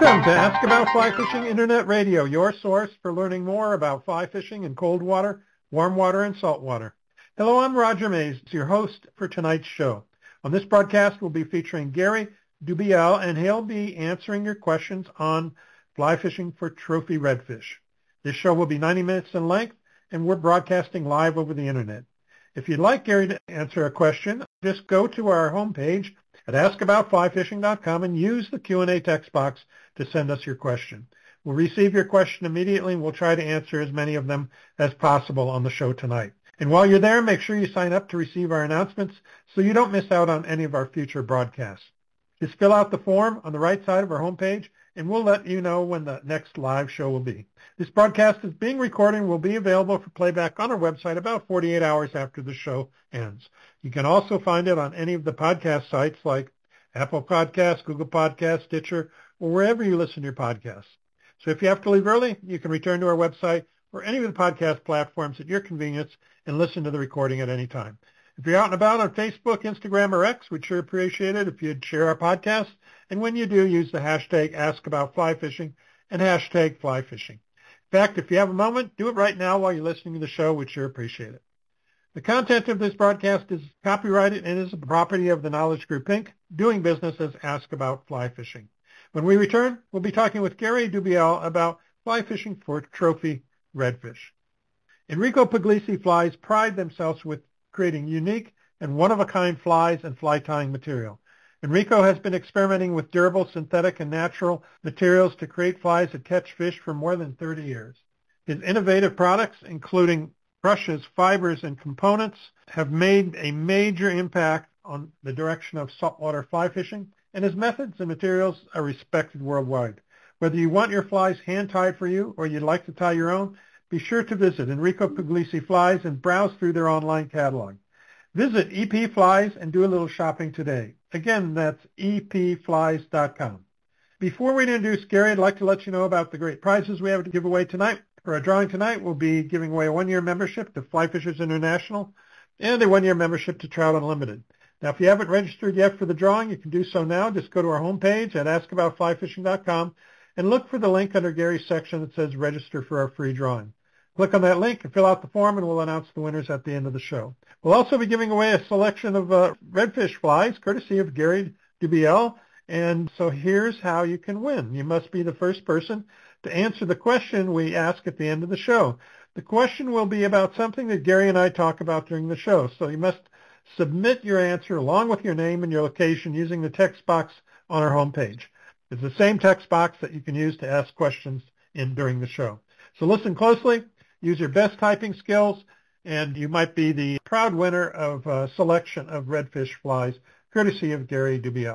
Welcome to Ask About Fly Fishing Internet Radio, your source for learning more about fly fishing in cold water, warm water, and salt water. Hello, I'm Roger Mays, your host for tonight's show. On this broadcast, we'll be featuring Gary Dubiel, and he'll be answering your questions on fly fishing for trophy redfish. This show will be 90 minutes in length, and we're broadcasting live over the Internet. If you'd like Gary to answer a question, just go to our homepage at askaboutflyfishing.com and use the Q&A text box to send us your question. We'll receive your question immediately, and we'll try to answer as many of them as possible on the show tonight. And while you're there, make sure you sign up to receive our announcements so you don't miss out on any of our future broadcasts. Just fill out the form on the right side of our homepage, and we'll let you know when the next live show will be. This broadcast is being recorded and will be available for playback on our website about 48 hours after the show ends. You can also find it on any of the podcast sites like Apple Podcasts, Google Podcasts, Stitcher, or wherever you listen to your podcasts. So if you have to leave early, you can return to our website or any of the podcast platforms at your convenience and listen to the recording at any time. If you're out and about on Facebook, Instagram, or X, we'd sure appreciate it if you'd share our podcast. And when you do, use the hashtag AskAboutFlyFishing and hashtag FlyFishing. In fact, if you have a moment, do it right now while you're listening to the show. We'd sure appreciate it. The content of this broadcast is copyrighted and is the property of the Knowledge Group, Inc., doing business as Ask About Fly Fishing. When we return, we'll be talking with Gary Dubiel about fly fishing for trophy redfish. Enrico Puglisi Flies pride themselves with creating unique and one-of-a-kind flies and fly tying material. Enrico has been experimenting with durable, synthetic, and natural materials to create flies that catch fish for more than 30 years. His innovative products, including brushes, fibers, and components, have made a major impact on the direction of saltwater fly fishing, and his methods and materials are respected worldwide. Whether you want your flies hand-tied for you or you'd like to tie your own, be sure to visit Enrico Puglisi Flies and browse through their online catalog. Visit EP Flies and do a little shopping today. Again, that's epflies.com. Before we introduce Gary, I'd like to let you know about the great prizes we have to give away tonight. For our drawing tonight, we'll be giving away a one-year membership to Fly Fishers International and a one-year membership to Trout Unlimited. Now, if you haven't registered yet for the drawing, you can do so now. Just go to our homepage at askaboutflyfishing.com and look for the link under Gary's section that says register for our free drawing. Click on that link and fill out the form, and we'll announce the winners at the end of the show. We'll also be giving away a selection of redfish flies, courtesy of Gary Dubiel. And so here's how you can win. You must be the first person to answer the question we ask at the end of the show. The question will be about something that Gary and I talk about during the show. So you must submit your answer along with your name and your location using the text box on our homepage. It's the same text box that you can use to ask questions in during the show. So listen closely. Use your best typing skills, and you might be the proud winner of a selection of redfish flies, courtesy of Gary Dubiel.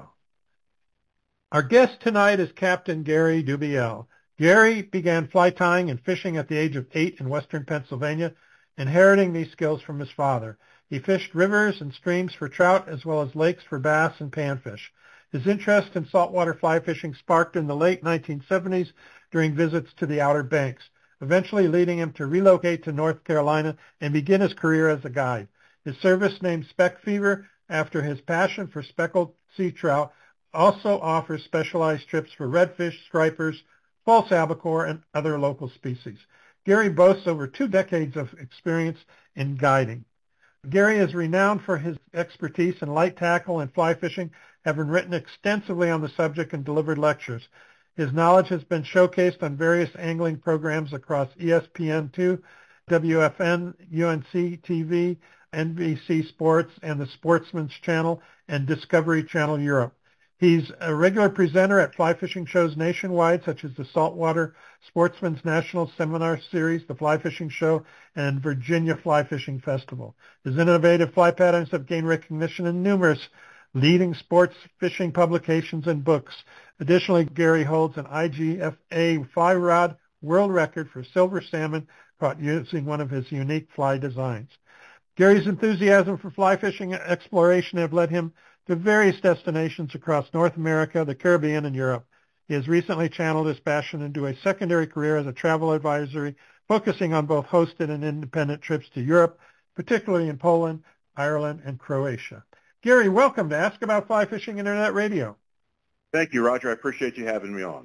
Our guest tonight is Captain Gary Dubiel. Gary began fly tying and fishing at the age of 8 in western Pennsylvania, inheriting these skills from his father. He fished rivers and streams for trout as well as lakes for bass and panfish. His interest in saltwater fly fishing sparked in the late 1970s during visits to the Outer Banks, eventually leading him to relocate to North Carolina and begin his career as a guide. His service, named Speck Fever after his passion for speckled sea trout, also offers specialized trips for redfish, stripers, false albacore, and other local species. Gary boasts over 2 decades of experience in guiding. Gary is renowned for his expertise in light tackle and fly fishing, having written extensively on the subject and delivered lectures. His knowledge has been showcased on various angling programs across ESPN2, WFN, UNC TV, NBC Sports, and the Sportsman's Channel, and Discovery Channel Europe. He's a regular presenter at fly fishing shows nationwide, such as the Saltwater Sportsman's National Seminar Series, the Fly Fishing Show, and Virginia Fly Fishing Festival. His innovative fly patterns have gained recognition in numerous leading sports fishing publications and books. Additionally, Gary holds an IGFA fly rod world record for silver salmon caught using one of his unique fly designs. Gary's enthusiasm for fly fishing and exploration have led him to various destinations across North America, the Caribbean, and Europe. He has recently channeled his passion into a secondary career as a travel advisory, focusing on both hosted and independent trips to Europe, particularly in Poland, Ireland, and Croatia. Gary, welcome to Ask About Fly Fishing Internet Radio. Thank you, Roger. I appreciate you having me on.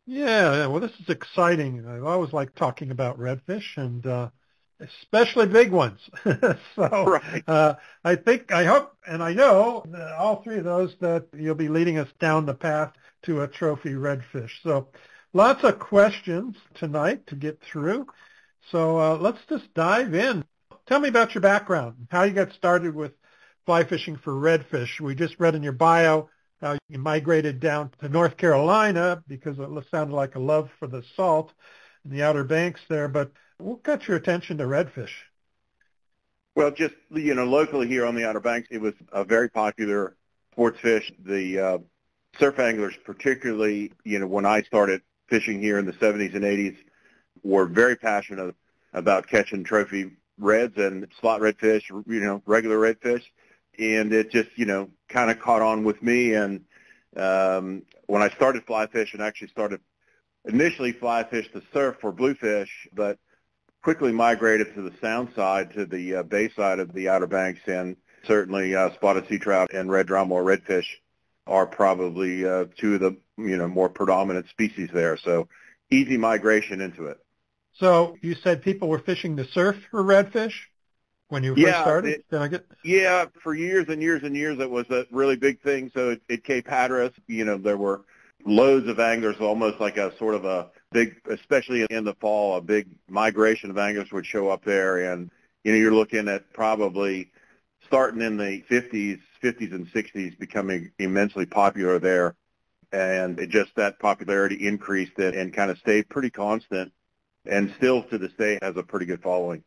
Yeah, well, this is exciting. I always like talking about redfish and especially big ones. So Right. I hope, and I know that all three of those that you'll be leading us down the path to a trophy redfish. So lots of questions tonight to get through. So let's just dive in. Tell me about your background, how you got started with fly fishing for redfish. We just read in your bio how you migrated down to North Carolina because it sounded like a love for the salt in the Outer Banks there. But what got your attention to redfish? Well, just, locally here on the Outer Banks, it was a very popular sports fish. The surf anglers, particularly, when I started fishing here in the 70s and 80s, were very passionate about catching trophy reds and slot redfish, regular redfish. And it just, kind of caught on with me. And when I started fly fishing, I actually started initially fly fish the surf for bluefish, but quickly migrated to the sound side, to the bay side of the Outer Banks, and certainly spotted sea trout and red drum or redfish are probably two of the more predominant species there. So easy migration into it. So you said people were fishing the surf for redfish when you first Yeah, started? Did I get? yeah. For years and years and years, it was a really big thing. So at Cape Hatteras, there were loads of anglers, almost like a sort of a big, especially in the fall, a big migration of anglers would show up there. And, you're looking at probably starting in the 50s and 60s becoming immensely popular there. And it just, that popularity increased and kind of stayed pretty constant, and still to this day has a pretty good following.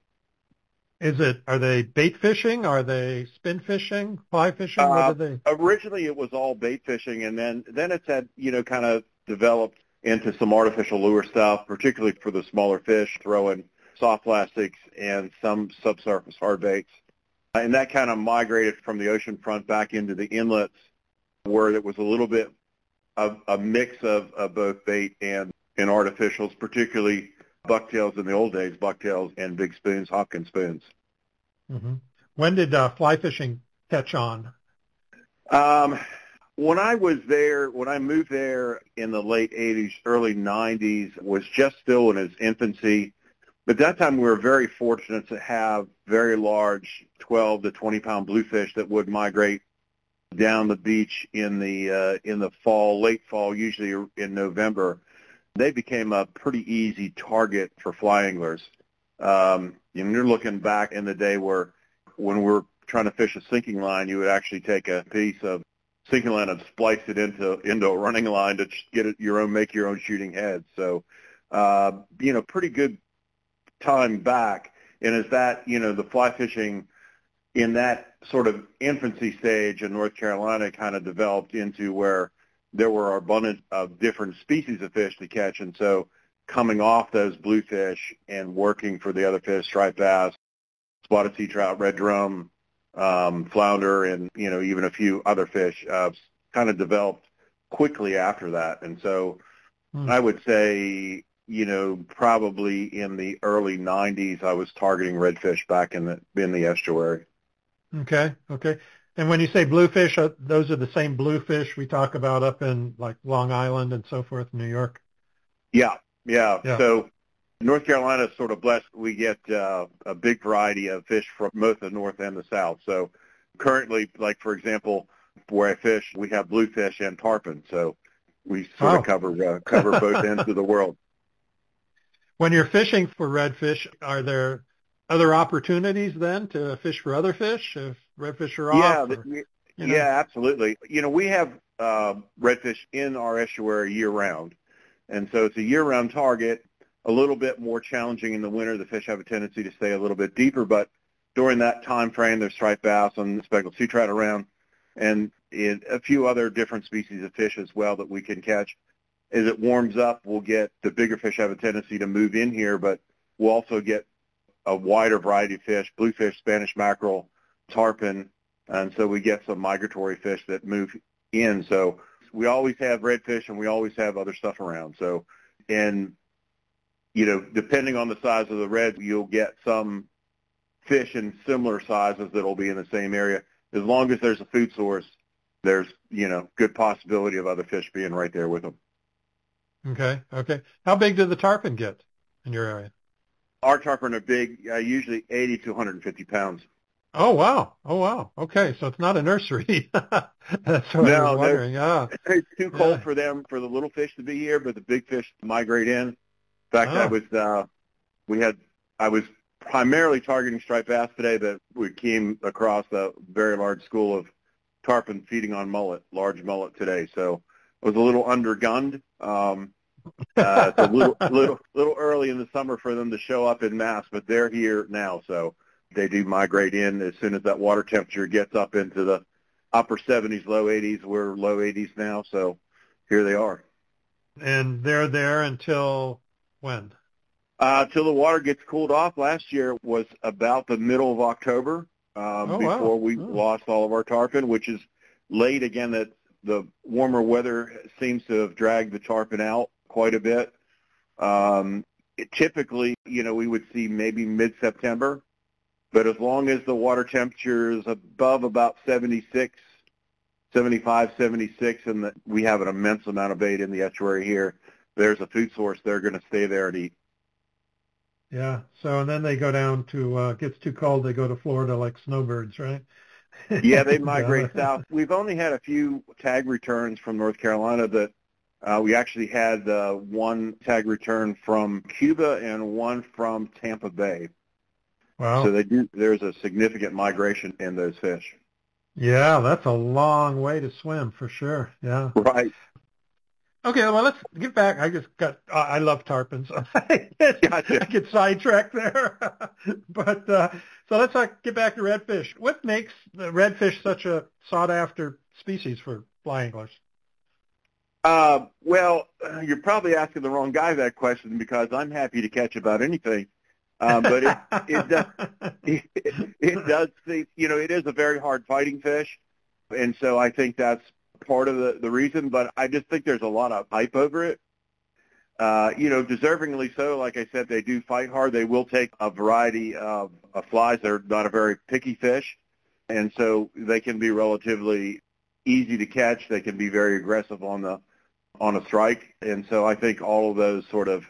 Are they bait fishing? Are they spin fishing, fly fishing? What are they? Originally, it was all bait fishing, and then it's had, kind of developed into some artificial lure stuff, particularly for the smaller fish, throwing soft plastics and some subsurface hard baits. And that kind of migrated from the ocean front back into the inlets, where it was a little bit of a mix of both bait and artificials, particularly bucktails in the old days, bucktails and big spoons, Hopkins spoons. Hmm. When did fly fishing catch on? Um, when I moved there in the late 80s, early 90s, was just still in its infancy. But that time we were very fortunate to have very large 12 to 20 pound bluefish that would migrate down the beach in the fall, late fall, usually in November. They became a pretty easy target for fly anglers. You're looking back in the day where when we're trying to fish a sinking line, you would actually take a piece of sinking line and splice it into a running line to get it make your own shooting head. So, pretty good time back. And as that, the fly fishing in that sort of infancy stage in North Carolina kind of developed into where there were abundant of different species of fish to catch. And so coming off those bluefish and working for the other fish, striped bass, spotted sea trout, red drum, flounder, and, even a few other fish kind of developed quickly after that. And so Hmm. I would say, probably in the early 90s, I was targeting redfish back in the estuary. Okay, okay. And when you say bluefish, those are the same bluefish we talk about up in like Long Island and so forth, New York? Yeah, yeah. Yeah. So North Carolina is sort of blessed. We get a big variety of fish from both the north and the south. So currently, like, for example, where I fish, we have bluefish and tarpon. So we sort of Oh. cover both ends of the world. When you're fishing for redfish, are there other opportunities then to fish for other fish if redfish are off Yeah, or, you know? yeah, absolutely. We have redfish in our estuary year-round, and so it's a year-round target. A little bit more challenging in the winter. The fish have a tendency to stay a little bit deeper, but during that time frame, there's striped bass and speckled sea trout around, and a few other different species of fish as well that we can catch. As it warms up, we'll get the bigger fish have a tendency to move in here, but we'll also get a wider variety of fish: bluefish, Spanish mackerel, tarpon, and so we get some migratory fish that move in. So we always have redfish and we always have other stuff around. So, and depending on the size of the red, you'll get some fish in similar sizes that'll be in the same area. As long as there's a food source, there's good possibility of other fish being right there with them. Okay. Okay. How big do the tarpon get in your area? Our tarpon are big, usually 80 to 150 pounds. Oh, wow. Oh, wow. Okay. So it's not a nursery. That's what I was No, wondering. Ah, it's too cold yeah. for them, for the little fish to be here, but the big fish migrate in. In fact, Ah, I was primarily targeting striped bass today, but we came across a very large school of tarpon feeding on large mullet today. So it was a little undergunned. It's a little early in the summer for them to show up in mass, but they're here now. So they do migrate in as soon as that water temperature gets up into the upper 70s, low 80s. We're low 80s now, so here they are. and they're there until when? Till the water gets cooled off. Last year was about the middle of October Oh, wow. before we Oh. lost all of our tarpon, which is late. Again, that the warmer weather seems to have dragged the tarpon out quite a bit. Typically, we would see maybe mid-September, but as long as the water temperature is above about 76, 75, 76, and that we have an immense amount of bait in the estuary here, there's a food source. They're going to stay there and eat. Yeah. So, and then they go down to, gets too cold, they go to Florida like snowbirds, right? Yeah, they And, migrate south. We've only had a few tag returns from North Carolina. That we actually had one tag return from Cuba and one from Tampa Bay. So wow. there's a significant migration in those fish. Yeah, that's a long way to swim for sure. Yeah. Right. Okay, well, let's get back. I love tarpons. I Gotcha. get sidetracked there. But so let's get back to redfish. What makes the redfish such a sought-after species for fly anglers? Well, you're probably asking the wrong guy that question because I'm happy to catch about anything. But it does it does seem, it is a very hard fighting fish, and so I think that's part of the reason. But I just think there's a lot of hype over it. Deservingly so. Like I said, they do fight hard. They will take a variety of flies. They're not a very picky fish, and so they can be relatively easy to catch. They can be very aggressive on a strike, and so I think all of those sort of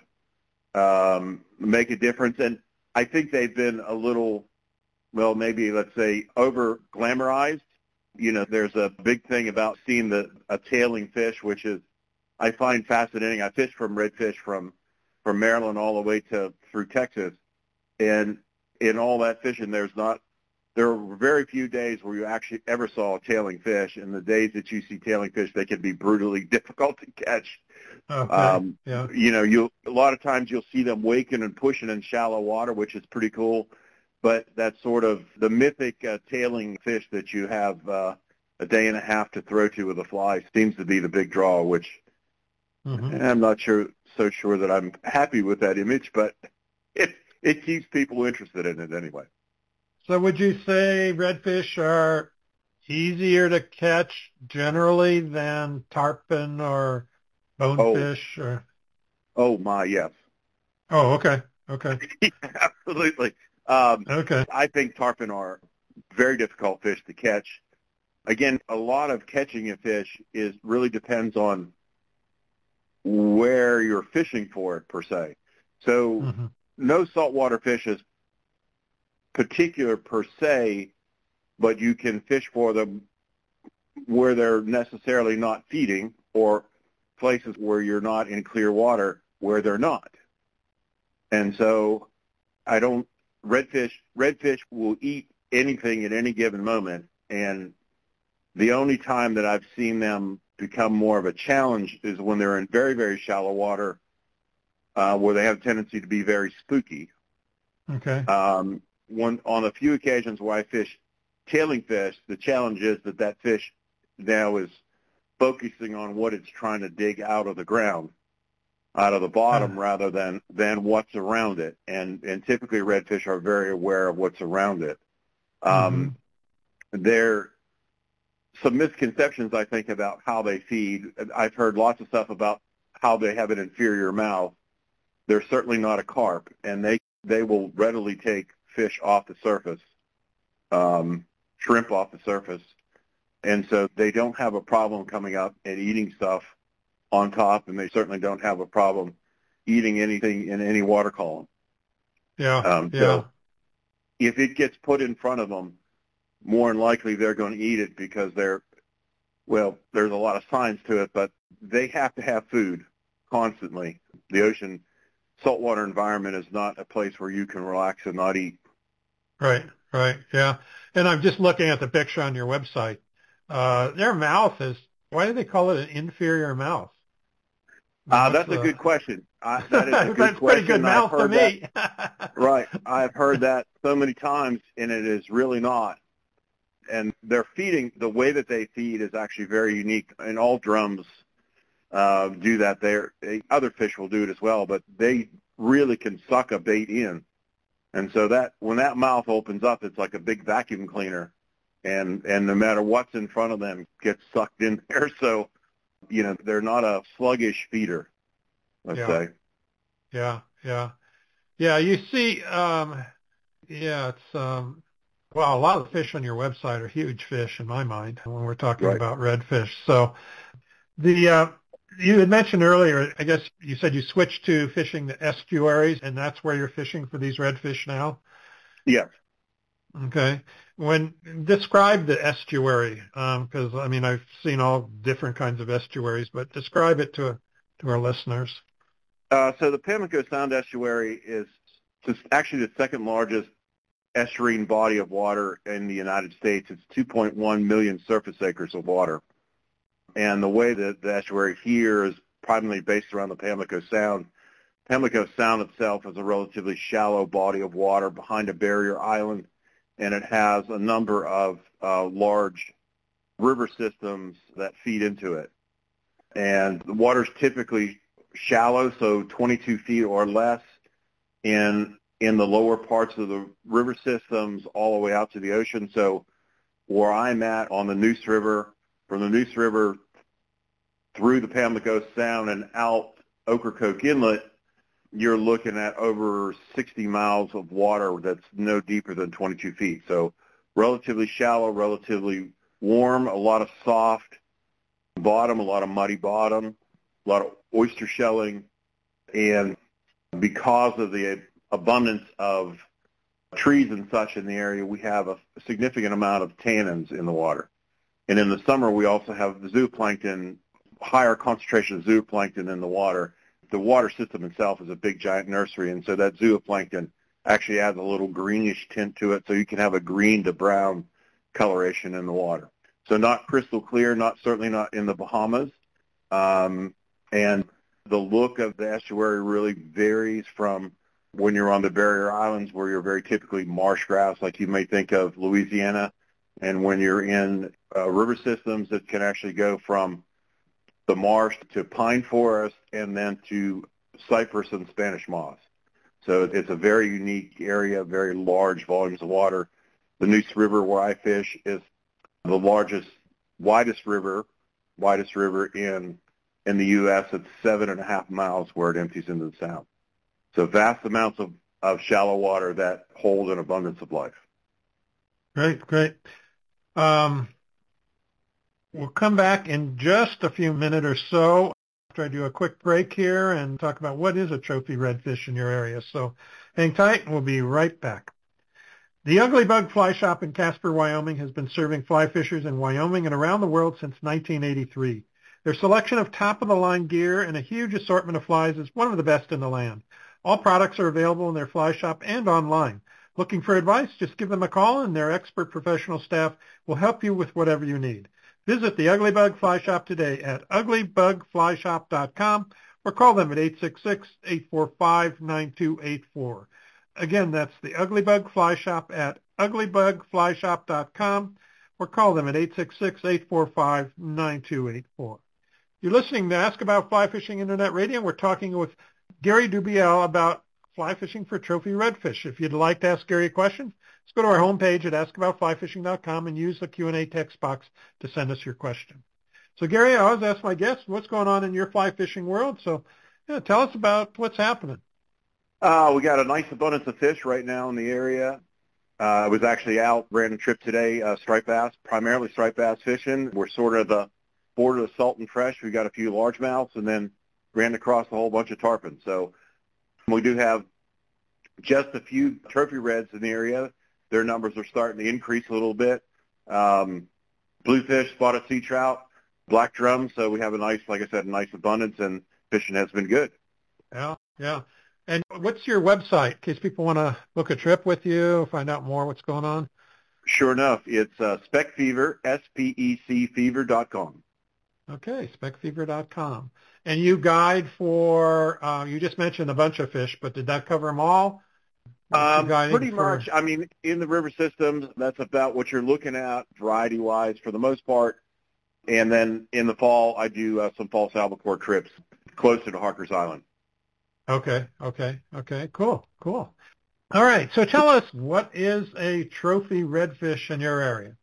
make a difference. And I think they've been a little, well, maybe let's say over glamorized. There's a big thing about seeing a tailing fish, which is I find fascinating. I fish from redfish from Maryland all the way through Texas, and in all that fishing, there are very few days where you actually ever saw a tailing fish. And the days that you see tailing fish, they can be brutally difficult to catch. Okay, yeah. A lot of times you'll see them waking and pushing in shallow water, which is pretty cool. But that's sort of the mythic tailing fish that you have a day and a half to throw to with a fly seems to be the big draw, which Hmm. I'm not so sure that I'm happy with that image, but it keeps people interested in it anyway. So would you say redfish are easier to catch generally than tarpon or Oh, bonefish or? oh my, yes. Oh, okay. Okay. Absolutely. Okay. I think tarpon are very difficult fish to catch. Again, a lot of catching a fish really depends on where you're fishing for it per se. So Hmm. no saltwater fish is particular per se, but you can fish for them where they're necessarily not feeding or places where you're not in clear water where they're not. And so redfish will eat anything at any given moment. And the only time that I've seen them become more of a challenge is when they're in very, very shallow water, where they have a tendency to be very spooky. Okay. On a few occasions where I fish tailing fish, the challenge is that fish now is focusing on what it's trying to dig out of the ground, out of the bottom, rather than what's around it. And typically redfish are very aware of what's around it. Hmm. There some misconceptions, I think, about how they feed. I've heard lots of stuff about how they have an inferior mouth. They're certainly not a carp, and they will readily take fish off the surface, shrimp off the surface, and so they don't have a problem coming up and eating stuff on top, and they certainly don't have a problem eating anything in any water column. Yeah. So if it gets put in front of them, more than likely they're going to eat it because there's a lot of science to it, but they have to have food constantly. The ocean saltwater environment is not a place where you can relax and not eat. Right, yeah. And I'm just looking at the picture on your website. Their mouth is, why do they call it an inferior mouth? That's a good question. That is a good That's question. Pretty good mouth to me. Right. I've heard that so many times, and it is really not. And their feeding, the way that they feed is actually very unique. And all drums do that. Other fish will do it as well, but they really can suck a bait in. And so that when that mouth opens up, it's like a big vacuum cleaner, and no matter what's in front of them gets sucked in there. So, they're not a sluggish feeder, let's say. Yeah. You see, it's a lot of the fish on your website are huge fish in my mind when we're talking about redfish. So you had mentioned earlier, I guess you said you switched to fishing the estuaries, and that's where you're fishing for these redfish now? Yes. Okay. Describe the estuary, because, I've seen all different kinds of estuaries, but describe it to our listeners. So the Pamlico Sound Estuary is actually the second largest estuarine body of water in the United States. It's 2.1 million surface acres of water. And the way that the estuary here is primarily based around the Pamlico Sound. Pamlico Sound itself is a relatively shallow body of water behind a barrier island, and it has a number of large river systems that feed into it. And the water's typically shallow, so 22 feet or less in the lower parts of the river systems all the way out to the ocean. So where I'm at on the Neuse River, from the Neuse River through the Pamlico Sound and out Ocracoke Inlet, you're looking at over 60 miles of water that's no deeper than 22 feet. So relatively shallow, relatively warm, a lot of soft bottom, a lot of muddy bottom, a lot of oyster shelling. And because of the abundance of trees and such in the area, we have a significant amount of tannins in the water. And in the summer, we also have zooplankton, higher concentration of zooplankton in the water. The water system itself is a big, giant nursery, and so that zooplankton actually adds a little greenish tint to it, so you can have a green to brown coloration in the water. So not crystal clear, certainly not in the Bahamas. And the look of the estuary really varies from when you're on the barrier islands, where you're very typically marsh grass, like you may think of Louisiana, and when you're in river systems that can actually go from the marsh to pine forest and then to cypress and Spanish moss. So it's a very unique area, very large volumes of water. The Neuse River, where I fish, is the widest river in the U.S. It's 7.5 miles where it empties into the Sound. So vast amounts of shallow water that hold an abundance of life. Great. We'll come back in just a few minutes or so after I do a quick break here and talk about what is a trophy redfish in your area. So hang tight, and we'll be right back. The Ugly Bug Fly Shop in Casper, Wyoming has been serving fly fishers in Wyoming and around the world since 1983. Their selection of top-of-the-line gear and a huge assortment of flies is one of the best in the land. All products are available in their fly shop and online. Looking for advice? Just give them a call, and their expert professional staff will help you with whatever you need. Visit the Ugly Bug Fly Shop today at uglybugflyshop.com or call them at 866-845-9284. Again, that's the Ugly Bug Fly Shop at uglybugflyshop.com or call them at 866-845-9284. You're listening to Ask About Fly Fishing Internet Radio. We're talking with Gary Dubiel about fly fishing for trophy redfish. If you'd like to ask Gary a question, just go to our homepage at askaboutflyfishing.com and use the Q&A text box to send us your question. So, Gary, I always ask my guests what's going on in your fly fishing world. So, tell us about what's happening. We got a nice abundance of fish right now in the area. I was actually out, ran a trip today, striped bass, primarily striped bass fishing. We're sort of border of salt and fresh. We got a few largemouths, and then ran across a whole bunch of tarpon. So we do have just a few trophy reds in the area. Their numbers are starting to increase a little bit. Bluefish, spotted sea trout, black drum. So we have a nice, like I said, a nice abundance, and fishing has been good. Yeah, yeah. And what's your website in case people want to book a trip with you, find out more what's going on? Sure enough, it's SpecFever, S-P-E-C fever.com. Okay, specfever.com. And you guide for, you just mentioned a bunch of fish, but did that cover them all? Pretty much. I mean, in the river systems, that's about what you're looking at variety-wise for the most part. And then in the fall, I do some false albacore trips closer to Harker's Island. Okay, cool. All right, so tell us, what is a trophy redfish in your area?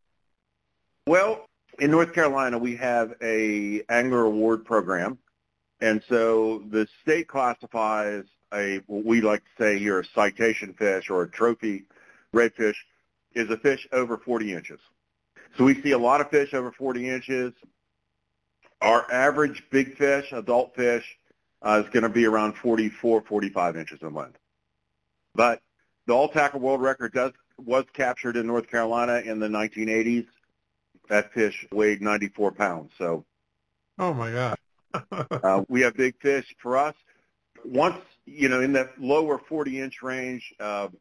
Well, in North Carolina, we have a angler award program. And so the state classifies what we like to say here, a citation fish or a trophy redfish is a fish over 40 inches. So we see a lot of fish over 40 inches. Our average big fish, adult fish, is going to be around 44, 45 inches in length. But the all-tackle world record was captured in North Carolina in the 1980s. That fish weighed 94 pounds. So, oh my God. We have big fish for us. Once, in that lower 40-inch range,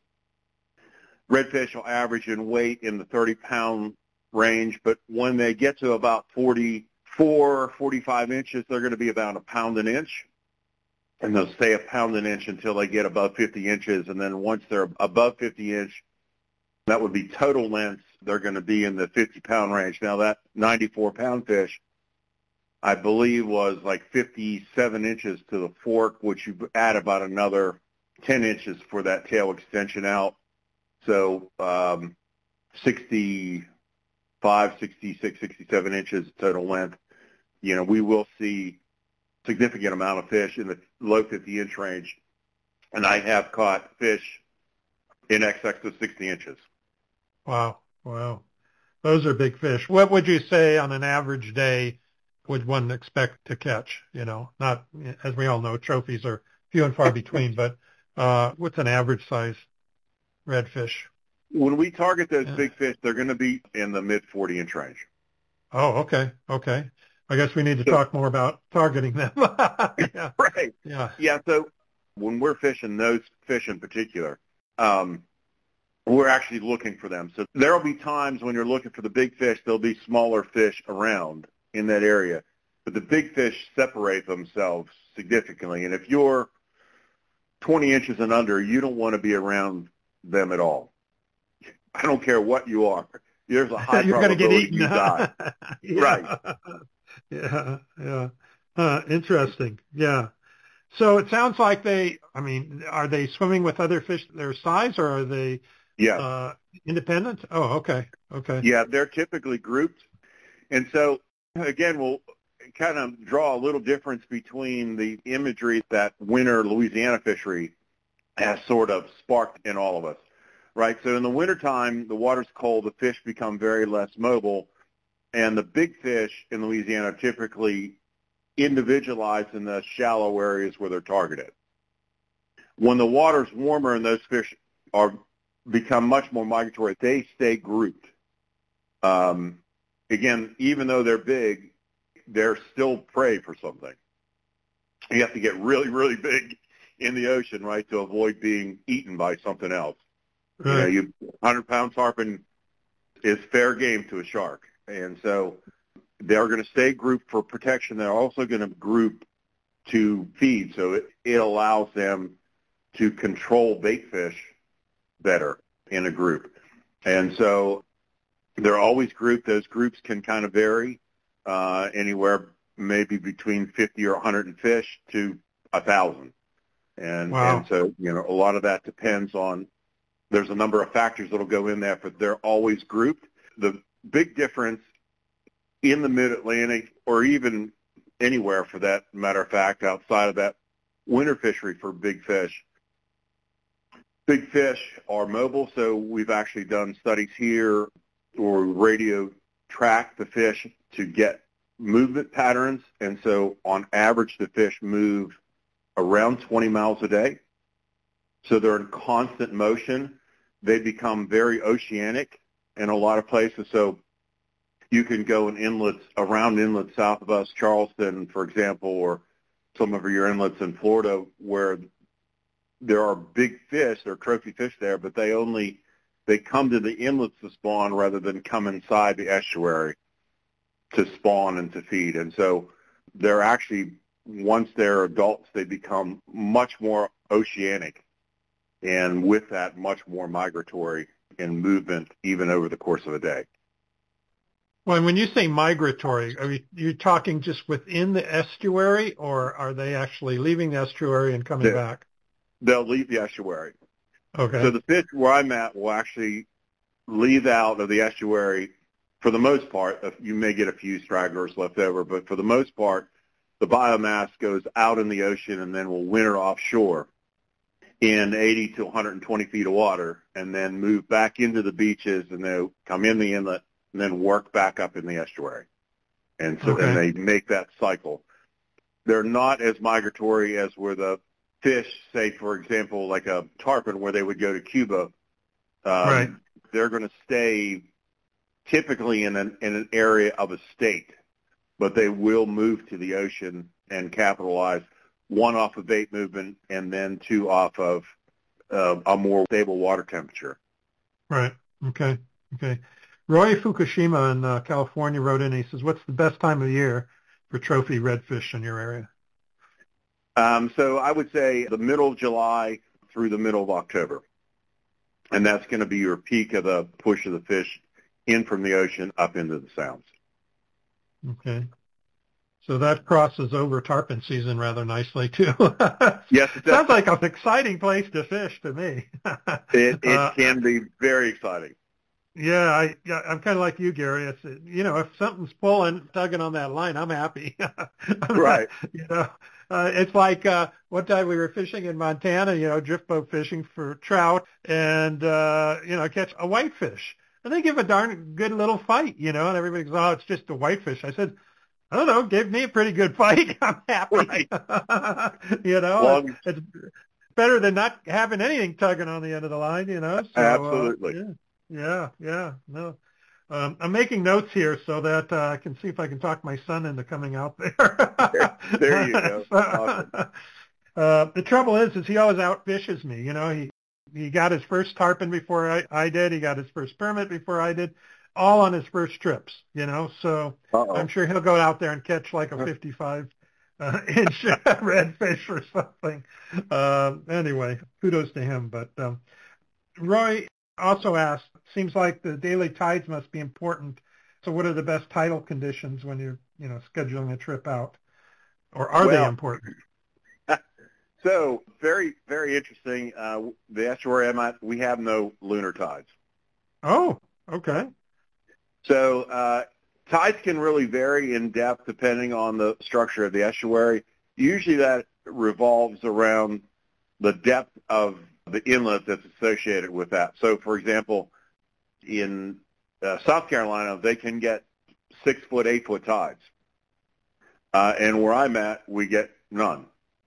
redfish will average in weight in the 30-pound range. But when they get to about 44, 45 inches, they're going to be about a pound an inch. And they'll stay a pound an inch until they get above 50 inches. And then once they're above 50 inch, that would be total length. They're going to be in the 50-pound range. Now, that 94-pound fish, I believe, was like 57 inches to the fork, which you add about another 10 inches for that tail extension out. So 65, 66, 67 inches total length. We will see significant amount of fish in the low 50-inch range, and I have caught fish in excess of 60 inches. Wow. Those are big fish. What would you say on an average day would one expect to catch? Not, as we all know, trophies are few and far between, but what's an average size redfish? When we target those big fish, they're going to be in the mid 40-inch range. Oh, okay. I guess we need to talk more about targeting them. Yeah. Right. Yeah. So when we're fishing those fish in particular, we're actually looking for them. So there will be times when you're looking for the big fish, there'll be smaller fish around in that area. But the big fish separate themselves significantly. And if you're 20 inches and under, you don't want to be around them at all. I don't care what you are. There's a high you're going to get eaten. You die. Yeah. Right. Yeah. Interesting. Yeah. So it sounds like are they swimming with other fish their size, or are they independent? Oh, okay. Yeah, they're typically grouped. And so, again, we'll kind of draw a little difference between the imagery that winter Louisiana fishery has sort of sparked in all of us, right? So in the wintertime, the water's cold, the fish become very less mobile, and the big fish in Louisiana are typically individualized in the shallow areas where they're targeted. When the water's warmer and those fish become much more migratory, they stay grouped. Again, even though they're big, they're still prey for something. You have to get really, really big in the ocean, right, to avoid being eaten by something else. Right. 100-pound tarpon is fair game to a shark. And so they're going to stay grouped for protection. They're also going to group to feed. So it allows them to control bait fish better in a group. And so they're always grouped. Those groups can kind of vary anywhere maybe between 50 or 100 fish to 1,000. And, wow. And so, a lot of that depends on, there's a number of factors that will go in there, but they're always grouped. The big difference in the mid-Atlantic, or even anywhere for that matter of fact, outside of that winter fishery for big fish are mobile. So we've actually done studies here or radio track the fish to get movement patterns, and so on average the fish move around 20 miles a day. So they're in constant motion. They become very oceanic in a lot of places. So you can go in inlets, around inlets south of us, Charleston, for example, or some of your inlets in Florida where there are big fish, there are trophy fish there, but they come to the inlets to spawn rather than come inside the estuary to spawn and to feed. And so they're actually, once they're adults, they become much more oceanic, and with that, much more migratory in movement even over the course of a day. Well, and when you say migratory, are you talking just within the estuary, or are they actually leaving the estuary and coming back? They'll leave the estuary. Okay. So the fish where I'm at will actually leave out of the estuary for the most part. You may get a few stragglers left over, but for the most part, the biomass goes out in the ocean and then will winter offshore in 80 to 120 feet of water and then move back into the beaches, and they'll come in the inlet and then work back up in the estuary. And so then they make that cycle. They're not as migratory as where the fish, say, for example, like a tarpon where they would go to Cuba. Right. They're going to stay typically in an area of a state, but they will move to the ocean and capitalize, one, off of bait movement, and then two, off of a more stable water temperature. Right. Okay. Roy Fukushima in California wrote in. He says, "What's the best time of year for trophy redfish in your area?" So I would say the middle of July through the middle of October, and that's going to be your peak of the push of the fish in from the ocean up into the sounds. Okay. So that crosses over tarpon season rather nicely, too. Yes, it does. Sounds like an exciting place to fish to me. It can be very exciting. Yeah, I'm kind of like you, Gary. It's, if something's tugging on that line, I'm happy. Right. It's like one time we were fishing in Montana, drift boat fishing for trout, and catch a whitefish, and they give a darn good little fight, and everybody goes, "Oh, it's just a whitefish." I said, "I don't know, gave me a pretty good fight. I'm happy." Right. It's better than not having anything tugging on the end of the line, So, absolutely. Yeah. No. I'm making notes here so that I can see if I can talk my son into coming out there. There you go. Awesome. The trouble is he always outfishes me. He got his first tarpon before I did. He got his first permit before I did, all on his first trips. So I'm sure he'll go out there and catch like a 55 inch redfish or something. Anyway, kudos to him. But Roy also asked, seems like the daily tides must be important. So what are the best tidal conditions when you're, scheduling a trip out? Or are they important? So very, very interesting. The estuary I'm at, we have no lunar tides. Oh, okay. So tides can really vary in depth depending on the structure of the estuary. Usually that revolves around the depth of the inlet that's associated with that. So, for example, in South Carolina, they can get 6-foot, 8-foot tides. And where I'm at, we get none.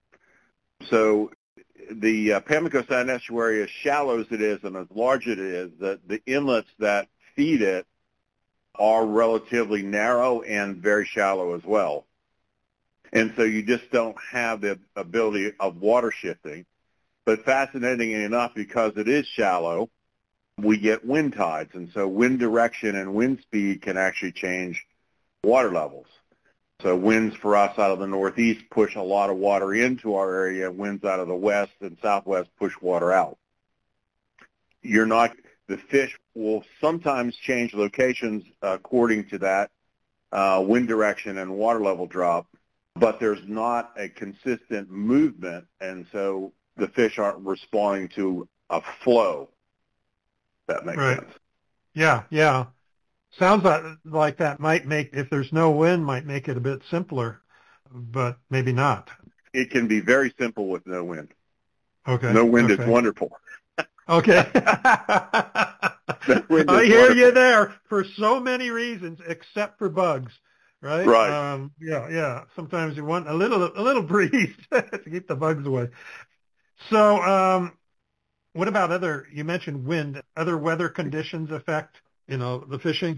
So the Pamlico Sound Estuary, as shallow as it is and as large as it is, the inlets that feed it are relatively narrow and very shallow as well. And so you just don't have the ability of water shifting. But fascinatingly enough, because it is shallow, we get wind tides. And so wind direction and wind speed can actually change water levels. So winds for us out of the northeast push a lot of water into our area. Winds out of the west and southwest push water out. The fish will sometimes change locations according to that wind direction and water level drop, but there's not a consistent movement, and so the fish aren't responding to a flow. If that makes sense. Yeah. Sounds like that might make, if there's no wind, might make it a bit simpler, but maybe not. It can be very simple with no wind. Okay. No wind is wonderful. Okay. I hear you there for so many reasons, except for bugs. right? Right. Yeah. Sometimes you want a little breeze to keep the bugs away. So, what about you mentioned wind, other weather conditions affect, the fishing?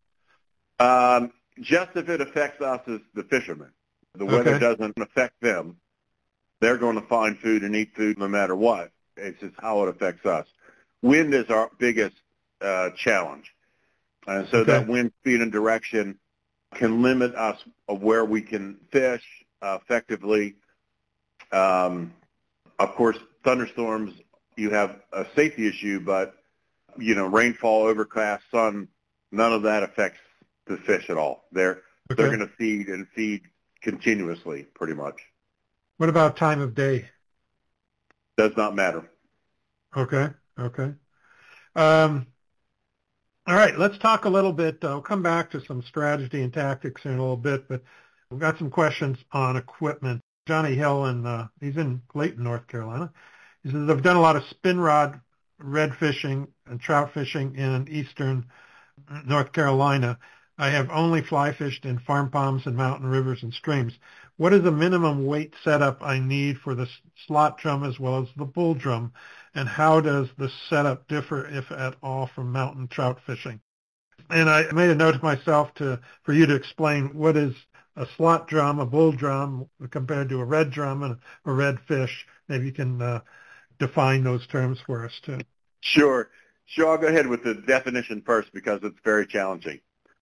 Just if it affects us as the fishermen. The weather Okay. doesn't affect them. They're going to find food and eat food no matter what. It's just how it affects us. Wind is our biggest challenge. And so Okay. that wind speed and direction can limit us of where we can fish effectively. Of course, thunderstorms, you have a safety issue, but, rainfall, overcast, sun, none of that affects the fish at all. They're Okay. going to feed and feed continuously, pretty much. What about time of day? Does not matter. Okay. Okay. Um, all right. Let's talk a little bit. I'll come back to some strategy and tactics in a little bit, but we've got some questions on equipment. Johnny Hill, and he's in Clayton, North Carolina. He says they've done a lot of spin rod red fishing and trout fishing in eastern North Carolina. I have only fly fished in farm ponds and mountain rivers and streams. What is the minimum weight setup I need for the slot drum as well as the bull drum? And how does the setup differ, if at all, from mountain trout fishing? And I made a note to myself for you to explain what is a slot drum, a bull drum, compared to a red drum and a red fish. Maybe you can define those terms for us too. Sure. I'll go ahead with the definition first because it's very challenging.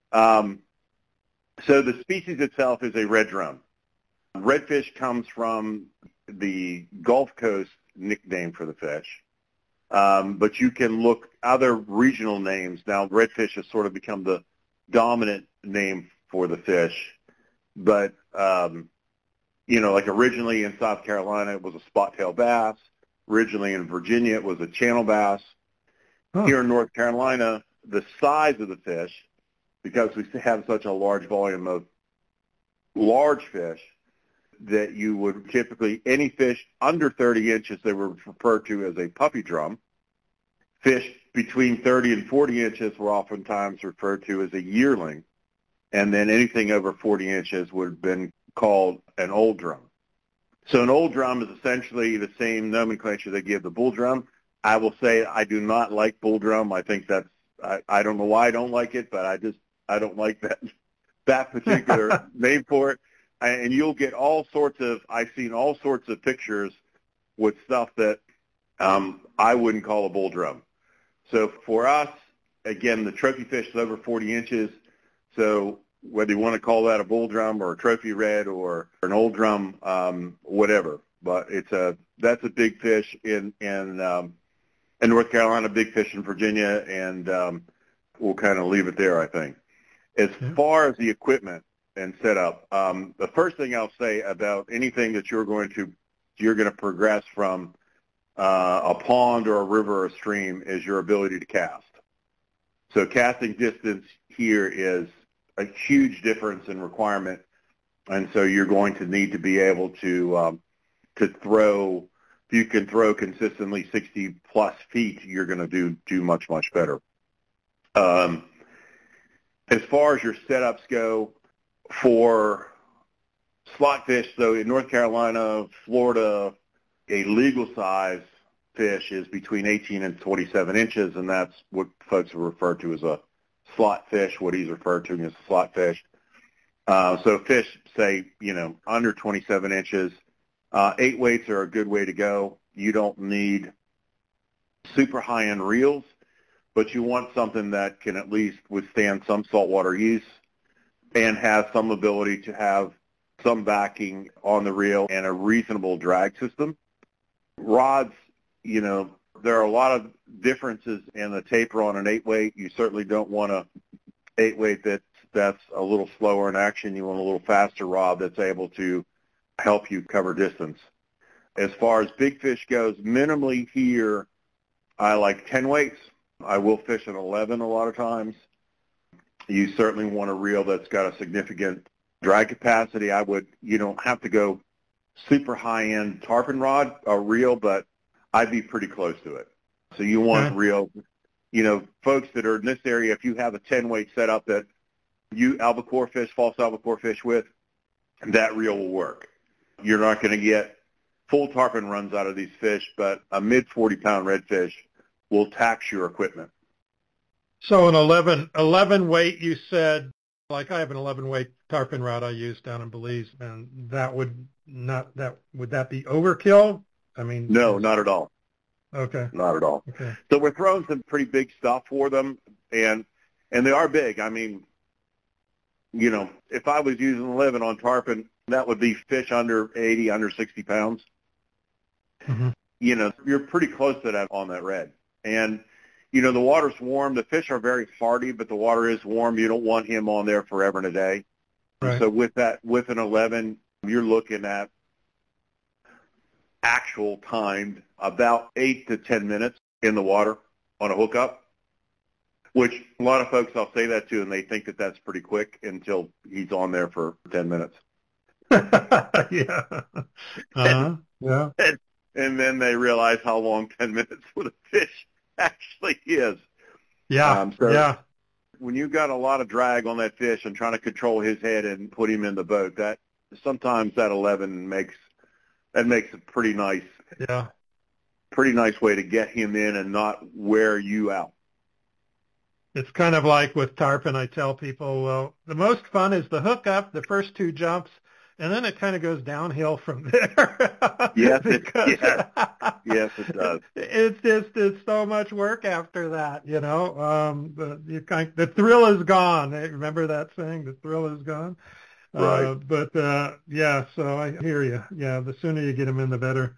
So the species itself is a red drum. Redfish comes from the Gulf Coast nickname for the fish. But you can look other regional names. Now, redfish has sort of become the dominant name for the fish. But, like originally in South Carolina, it was a spot-tailed bass. Originally in Virginia, it was a channel bass. Huh. Here in North Carolina, the size of the fish, because we have such a large volume of large fish, that you would typically, any fish under 30 inches, they were referred to as a puppy drum. Fish between 30 and 40 inches were oftentimes referred to as a yearling. And then anything over 40 inches would have been called an old drum. So an old drum is essentially the same nomenclature they give the bull drum. I will say I do not like bull drum. I think I don't know why I don't like it, but I don't like that particular name for it. And you'll get I've seen all sorts of pictures with stuff that I wouldn't call a bull drum. So for us, again, the trophy fish is over 40 inches. So whether you want to call that a bull drum or a trophy red or an old drum, whatever. But that's a big fish in North Carolina, big fish in Virginia, and we'll kind of leave it there, I think. As far as the equipment and setup, the first thing I'll say about anything that you're going to progress from a pond or a river or a stream is your ability to cast. So casting distance here is a huge difference in requirement, and so you're going to need to be able to throw. If you can throw consistently 60 plus feet, you're going to do much better. As far as your setups go for slot fish, so in North Carolina, Florida, a legal size fish is between 18 and 27 inches, and that's what folks refer to as a slot fish, what he's referred to as a slot fish. So fish, say, under 27 inches, 8 weights are a good way to go. You don't need super high-end reels, but you want something that can at least withstand some saltwater use and has some ability to have some backing on the reel and a reasonable drag system. Rods, there are a lot of differences in the taper on an 8-weight. You certainly don't want a 8-weight that's a little slower in action. You want a little faster rod that's able to help you cover distance. As far as big fish goes, minimally here, I like 10 weights. I will fish an 11 a lot of times. You certainly want a reel that's got a significant drag capacity. You don't have to go super high-end tarpon rod or reel, but I'd be pretty close to it. So you want real, folks that are in this area, if you have a 10-weight setup that albacore fish, false albacore fish with, that reel will work. You're not going to get full tarpon runs out of these fish, but a mid 40-pound redfish will tax your equipment. So an 11 weight, you said, like I have an 11 weight tarpon rod I use down in Belize, and would that be overkill? I mean, no, not at all. Okay. Not at all. Okay. So we're throwing some pretty big stuff for them, and they are big. I mean, if I was using 11 on tarpon, that would be fish under 80, under 60 pounds. Mm-hmm. You're pretty close to that on that red. And, the water's warm. The fish are very hardy, but the water is warm. You don't want him on there forever and a day. Right. So with an 11, you're looking at actual timed about 8 to 10 minutes in the water on a hookup, which a lot of folks I'll say that to, and they think that that's pretty quick until he's on there for 10 minutes. Yeah. Uh-huh. Yeah. And then they realize how long 10 minutes with a fish actually is. Yeah. Yeah. When you've got a lot of drag on that fish and trying to control his head and put him in the boat, that sometimes that 11 makes a pretty nice way to get him in and not wear you out. It's kind of like with tarpon, I tell people, well, the most fun is the hookup, the first 2 jumps, and then it kind of goes downhill from there. Yes, yes, it does. It's so much work after that, the thrill is gone. Remember that saying, the thrill is gone? Right. So I hear you. Yeah, the sooner you get him in, the better.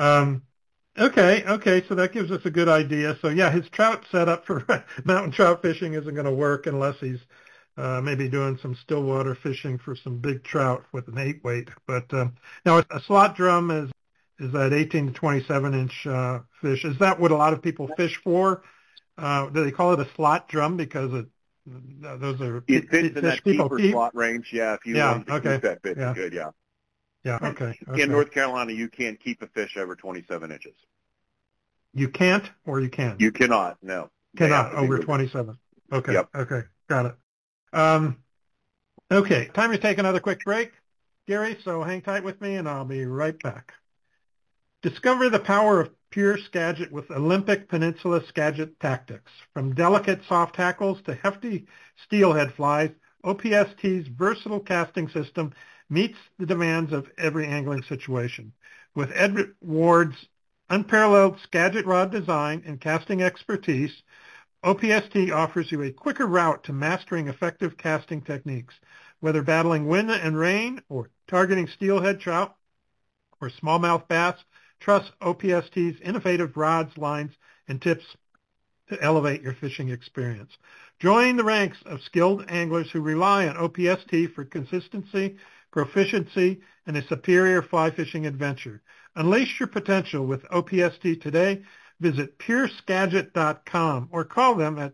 Okay, so that gives us a good idea. So yeah, his trout setup for mountain trout fishing isn't going to work unless he's maybe doing some stillwater fishing for some big trout with an 8 weight. But now a slot drum is that 18 to 27 inch fish. Is that what a lot of people fish for? Do they call it a slot drum because those are it fits in that keeper keep? slot range? Yeah, if you want to keep that fish, good. Yeah. Yeah. Okay. In North Carolina, you can't keep a fish over 27 inches. You can't, or you can? You cannot. No. Cannot over 27. Okay. Yep. Okay. Got it. Okay. Time to take another quick break, Gary. So hang tight with me, and I'll be right back. Discover the power of pure Skagit with Olympic Peninsula Skagit Tactics. From delicate soft hackles to hefty steelhead flies, OPST's versatile casting system meets the demands of every angling situation. With Ed Ward's unparalleled Skagit rod design and casting expertise, OPST offers you a quicker route to mastering effective casting techniques. Whether battling wind and rain or targeting steelhead trout or smallmouth bass, trust OPST's innovative rods, lines, and tips to elevate your fishing experience. Join the ranks of skilled anglers who rely on OPST for consistency, proficiency, and a superior fly fishing adventure. Unleash your potential with OPST today. Visit PureSkagit.com or call them at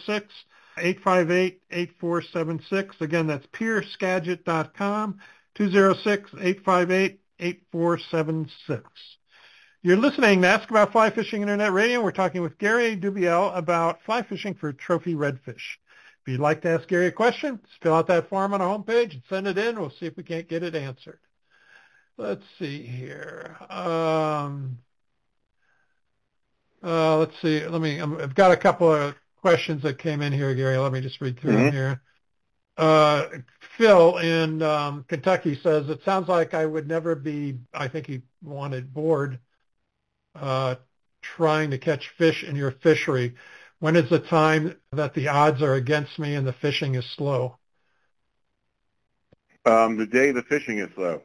206-858-8476. Again, that's PureSkagit.com, 206-858-8476. You're listening to Ask About Fly Fishing Internet Radio. We're talking with Gary Dubiel about fly fishing for trophy redfish. If you'd like to ask Gary a question, just fill out that form on our homepage and send it in. We'll see if we can't get it answered. Let's see here. Let's see. I've got a couple of questions that came in here, Gary. Let me just read through them here. Phil in Kentucky says, it sounds like I would never be, I think he wanted bored, trying to catch fish in your fishery. When is the time that the odds are against me and the fishing is slow? The day the fishing is slow.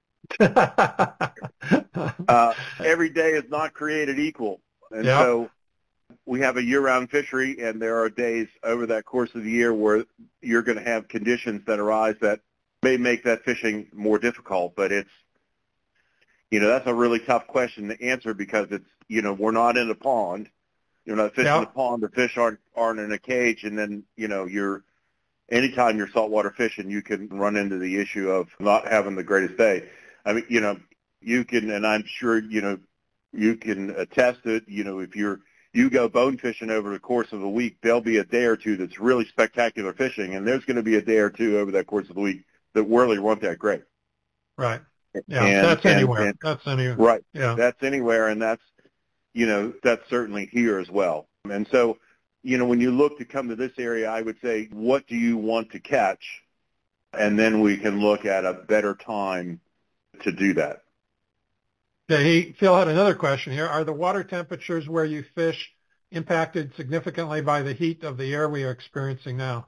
Every day is not created equal. And so we have a year-round fishery, and there are days over that course of the year where you're going to have conditions that arise that may make that fishing more difficult. But it's, that's a really tough question to answer because it's, we're not in a pond. You're not fishing a pond. The fish aren't in a cage, and then, anytime you're saltwater fishing, you can run into the issue of not having the greatest day. I mean, you can, and I'm sure, you can attest it, if you're you go bone fishing over the course of a week, there'll be a day or two that's really spectacular fishing, and there's going to be a day or two over that course of the week that really weren't that great. Right. Yeah, that's anywhere. That's anywhere. Right. Yeah. That's anywhere, and that's certainly here as well. And so, when you look to come to this area, I would say, what do you want to catch? And then we can look at a better time to do that. Okay, Phil had another question here. Are the water temperatures where you fish impacted significantly by the heat of the air we are experiencing now?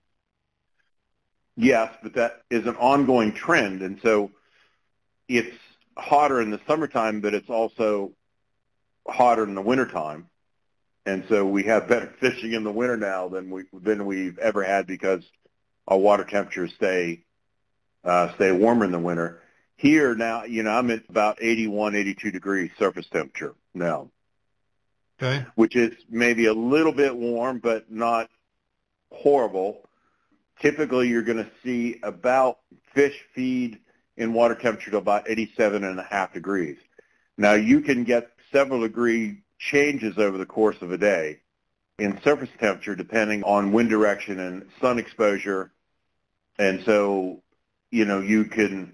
Yes, but that is an ongoing trend. And so it's hotter in the summertime, but it's also hotter in the wintertime. And so we have better fishing in the winter now than we've ever had because our water temperatures stay warmer in the winter. Here now, I'm at about 81, 82 degrees surface temperature now. Okay. Which is maybe a little bit warm, but not horrible. Typically, you're going to see about fish feed in water temperature to about 87.5 degrees. Now, you can get several degree changes over the course of a day in surface temperature depending on wind direction and sun exposure. And so, you can,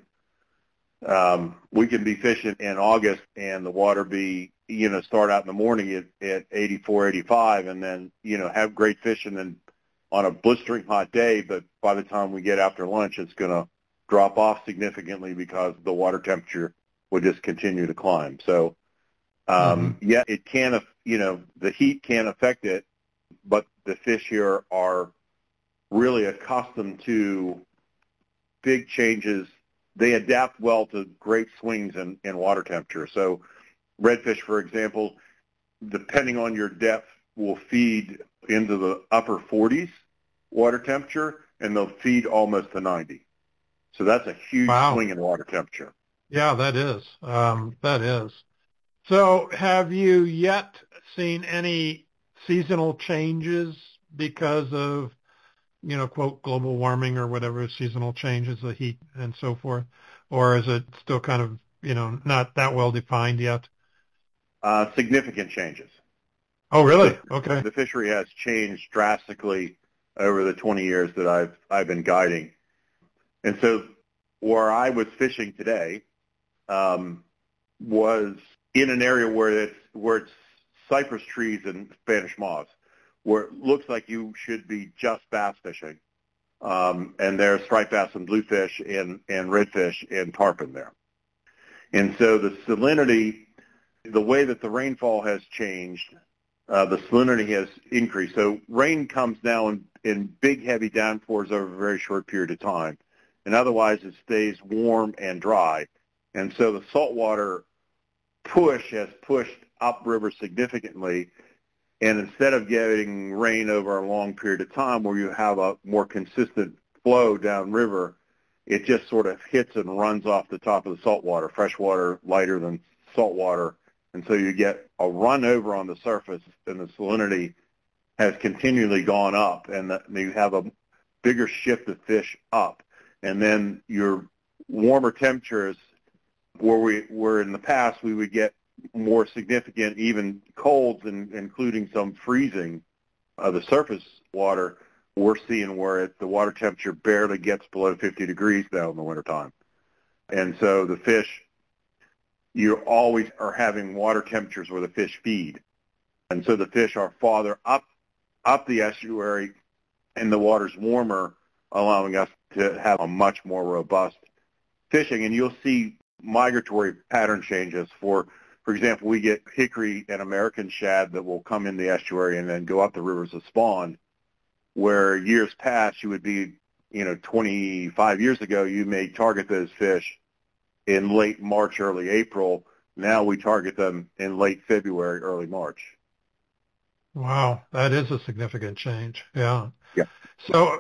we can be fishing in August and the water be, start out in the morning at 84, 85 and then, have great fishing and on a blistering hot day, but by the time we get after lunch, it's going to drop off significantly because the water temperature will just continue to climb. So, yeah, it can, the heat can affect it, but the fish here are really accustomed to big changes. They adapt well to great swings in water temperature. So redfish, for example, depending on your depth, will feed into the upper 40s water temperature, and they'll feed almost to 90. So that's a huge swing in water temperature. Yeah, that is. That is. So have you yet seen any seasonal changes because of, quote, global warming or whatever, seasonal changes, the heat and so forth? Or is it still kind of, not that well defined yet? Significant changes. Oh, really? Okay. The fishery has changed drastically over the 20 years that I've been guiding. And so where I was fishing today was in an area where it's cypress trees and Spanish moss, where it looks like you should be just bass fishing. And there's striped bass and bluefish and redfish and tarpon there. And so the salinity, the way that the rainfall has changed, the salinity has increased. So rain comes now in big, heavy downpours over a very short period of time. And otherwise it stays warm and dry. And so the saltwater push has pushed upriver significantly. And instead of getting rain over a long period of time where you have a more consistent flow downriver, it just sort of hits and runs off the top of the saltwater, freshwater lighter than saltwater. And so you get a run over on the surface, and the salinity has continually gone up, and you have a bigger shift of fish up. And then your warmer temperatures, where in the past we would get more significant, even colds, including some freezing of the surface water, we're seeing where the water temperature barely gets below 50 degrees now in the wintertime. And so the fish, you always are having water temperatures where the fish feed. And so the fish are farther up the estuary, and the water's warmer, allowing us to have a much more robust fishing. And you'll see migratory pattern changes. For example, we get hickory and American shad that will come in the estuary and then go up the rivers to spawn, where years past you would be, 25 years ago, you may target those fish in late March, early April. Now we target them in late February, early March. Wow, that is a significant change. Yeah. Yeah. So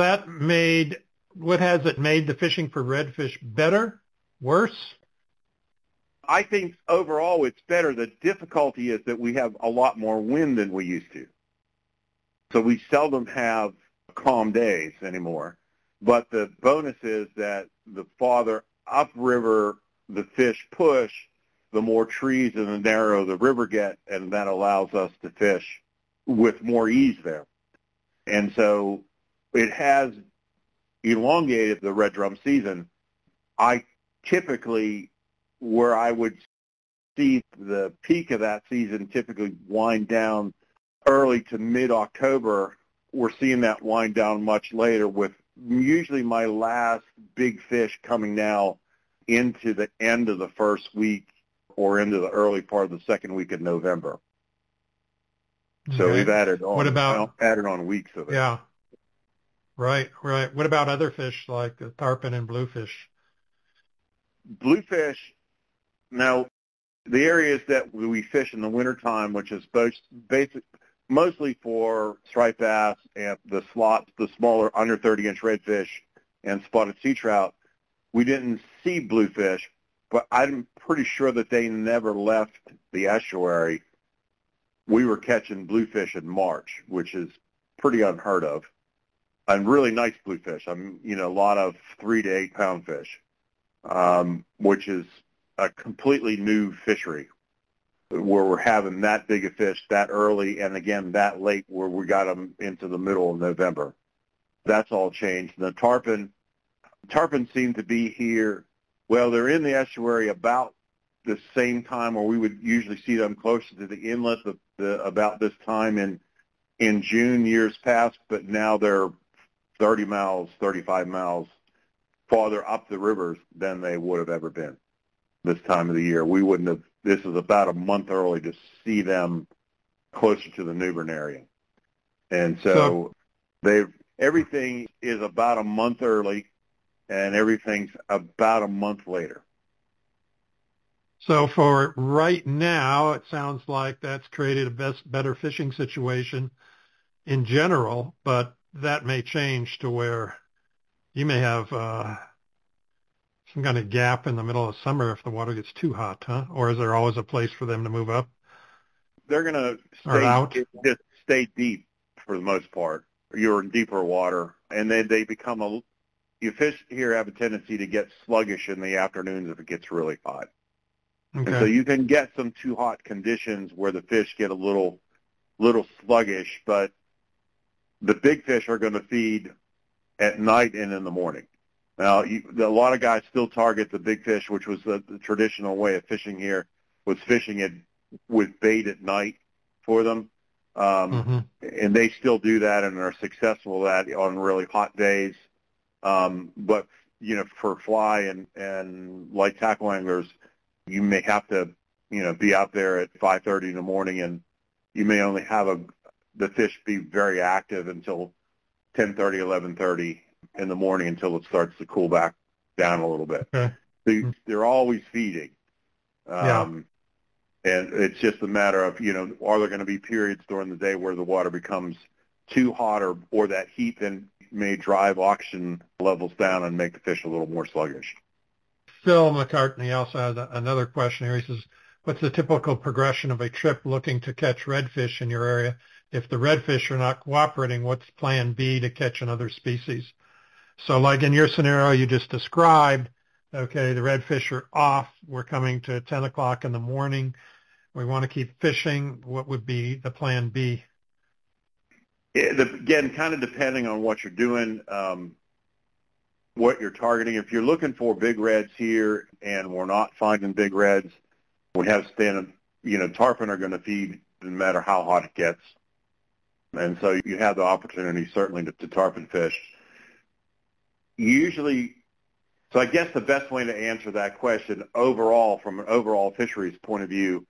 what has it made the fishing for redfish better, worse? I think overall it's better. The difficulty is that we have a lot more wind than we used to. So we seldom have calm days anymore. But the bonus is that the farther upriver the fish push, the more trees and the narrower the river get, and that allows us to fish with more ease there. And so it has elongated the red drum season. I typically, where I would see the peak of that season typically wind down early to mid-October, we're seeing that wind down much later, with usually my last big fish coming now into the end of the first week or into the early part of the second week of November. So Okay. we've added on, added on weeks of it. Yeah. Right. What about other fish like the tarpon and bluefish? Bluefish, now the areas that we fish in the wintertime, which is mostly for striped bass and the slots, the smaller under 30-inch redfish and spotted sea trout, we didn't see bluefish, but I'm pretty sure that they never left the estuary. We were catching bluefish in March, which is pretty unheard of, and really nice bluefish. A lot of 3 to 8 pound fish, which is a completely new fishery where we're having that big a fish that early and, again, that late where we got them into the middle of November. That's all changed. The tarpon seem to be here. Well, they're in the estuary about the same time, or we would usually see them closer to the inlet about this time in June years past, but now they're 30 miles, 35 miles farther up the rivers than they would have ever been this time of the year. We wouldn't have, this is about a month early to see them closer to the New Bern area. And so everything is about a month early and everything's about a month later. So for right now, it sounds like that's created a better fishing situation in general, but that may change to where you may have some kind of gap in the middle of summer if the water gets too hot, huh? Or is there always a place for them to move up? They're going to stay deep for the most part. You're in deeper water, and then they become you fish here have a tendency to get sluggish in the afternoons if it gets really hot. Okay. And so you can get some too hot conditions where the fish get a little sluggish, but the big fish are going to feed at night and in the morning. Now, a lot of guys still target the big fish, which was the traditional way of fishing here, was fishing it with bait at night for them. And they still do that and are successful at that on really hot days. But, for fly and light tackle anglers, you may have to, be out there at 5:30 in the morning, and you may only have the fish be very active until 10:30, 11:30 in the morning until it starts to cool back down a little bit. Okay. So they're always feeding. And it's just a matter of, are there going to be periods during the day where the water becomes too hot or that heat then may drive oxygen levels down and make the fish a little more sluggish. Phil McCartney also has another question here. He says, what's the typical progression of a trip looking to catch redfish in your area? If the redfish are not cooperating, what's plan B to catch another species? So like in your scenario you just described, okay, the redfish are off. We're coming to 10 o'clock in the morning. We want to keep fishing. What would be the plan B? Again, kind of depending on what you're doing, what you're targeting. If you're looking for big reds here and we're not finding big reds, we have standard, tarpon are going to feed no matter how hot it gets. And so you have the opportunity certainly to tarpon fish. Usually, so I guess the best way to answer that question overall, from an overall fisheries point of view,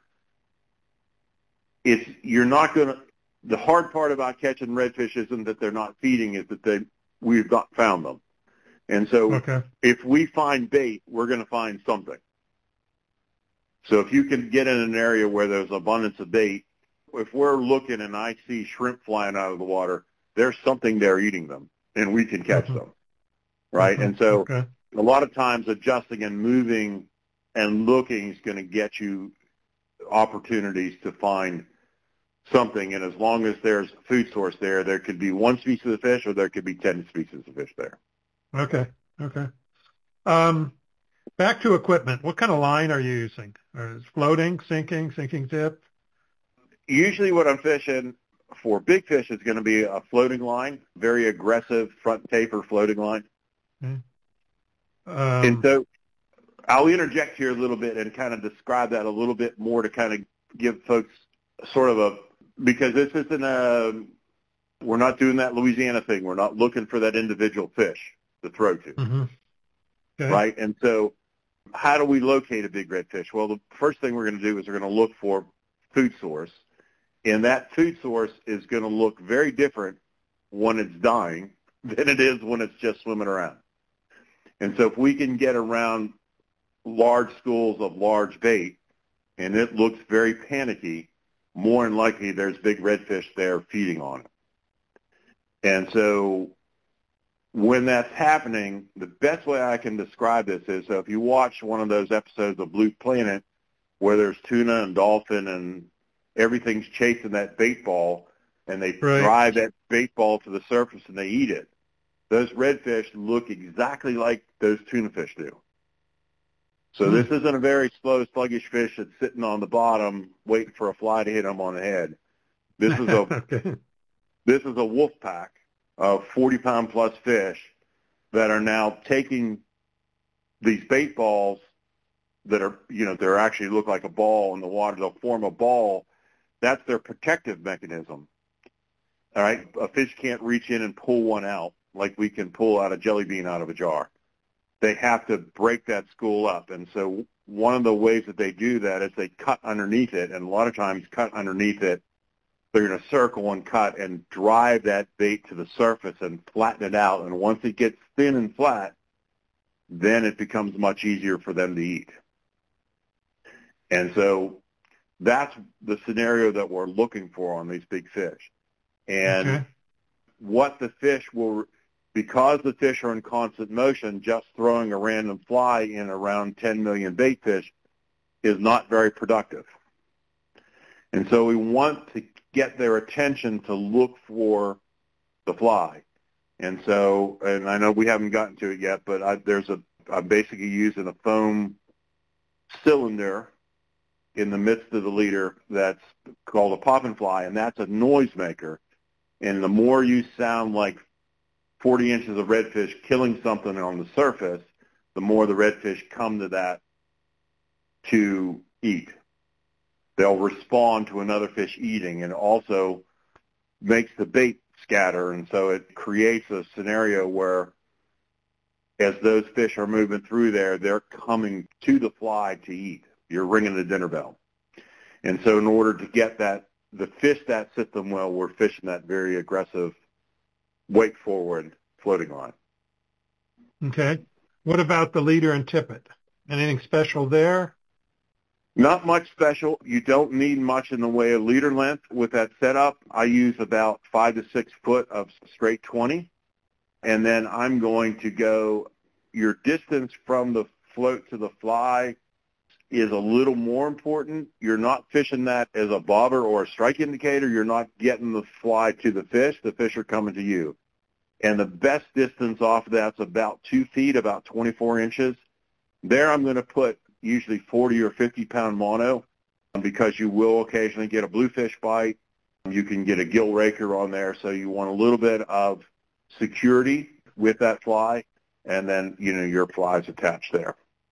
is you're not going to, the hard part about catching redfish isn't that they're not feeding, is that we've not found them. And so if we find bait, we're going to find something. So if you can get in an area where there's abundance of bait, if we're looking and I see shrimp flying out of the water, there's something there eating them, and we can catch them, right? And so a lot of times adjusting and moving and looking is going to get you opportunities to find something, and as long as there's a food source there could be one species of fish or there could be 10 species of fish there. Okay. Back to equipment. What kind of line are you using? Is floating, sinking tip? Usually what I'm fishing for big fish is going to be a floating line, very aggressive front taper floating line. Okay. And so I'll interject here a little bit and kind of describe that a little bit more to kind of give folks sort of because this isn't we're not doing that Louisiana thing. We're not looking for that individual fish to throw to, mm-hmm. Okay. right? And so how do we locate a big redfish? Well, the first thing we're going to do is we're going to look for food source. And that food source is going to look very different when it's dying than it is when it's just swimming around. And so if we can get around large schools of large bait and it looks very panicky, more than likely there's big redfish there feeding on it. And so when that's happening, the best way I can describe this is so if you watch one of those episodes of Blue Planet where there's tuna and dolphin and everything's chasing that bait ball, and they drive that bait ball to the surface and they eat it. Those redfish look exactly like those tuna fish do. So this isn't a very slow, sluggish fish that's sitting on the bottom waiting for a fly to hit him on the head. This is a this is a wolf pack of 40-pound plus fish that are now taking these bait balls that are, they're actually look like a ball in the water. They'll form a ball. That's their protective mechanism. All right, a fish can't reach in and pull one out like we can pull out a jelly bean out of a jar. They have to break that school up. And so one of the ways that they do that is they cut underneath it, and a lot of times cut underneath it, they're going to circle and cut and drive that bait to the surface and flatten it out. And once it gets thin and flat, then it becomes much easier for them to eat. And so that's the scenario that we're looking for on these big fish. And what the fish will, because the fish are in constant motion, just throwing a random fly in around 10 million bait fish is not very productive. And so we want to get their attention to look for the fly. And so, and I know we haven't gotten to it yet, but I'm basically using a foam cylinder in the midst of the leader that's called a poppin' fly, and that's a noisemaker. And the more you sound like 40 inches of redfish killing something on the surface, the more the redfish come to that to eat. They'll respond to another fish eating, and also makes the bait scatter. And so it creates a scenario where as those fish are moving through there, they're coming to the fly to eat. You're ringing the dinner bell. And so in order to get the fish that system well, we're fishing that very aggressive wake forward floating line. Okay. What about the leader and tippet? Anything special there? Not much special. You don't need much in the way of leader length with that setup. I use about 5 to 6 foot of straight 20. And then I'm going to go, your distance from the float to the fly is a little more important. You're not fishing that as a bobber or a strike indicator. You're not getting the fly to the fish. The fish are coming to you. And the best distance off of that's about 2 feet, about 24 inches. There I'm going to put usually 40 or 50-pound mono because you will occasionally get a bluefish bite. You can get a gill raker on there, so you want a little bit of security with that fly, and then, your fly's attached there.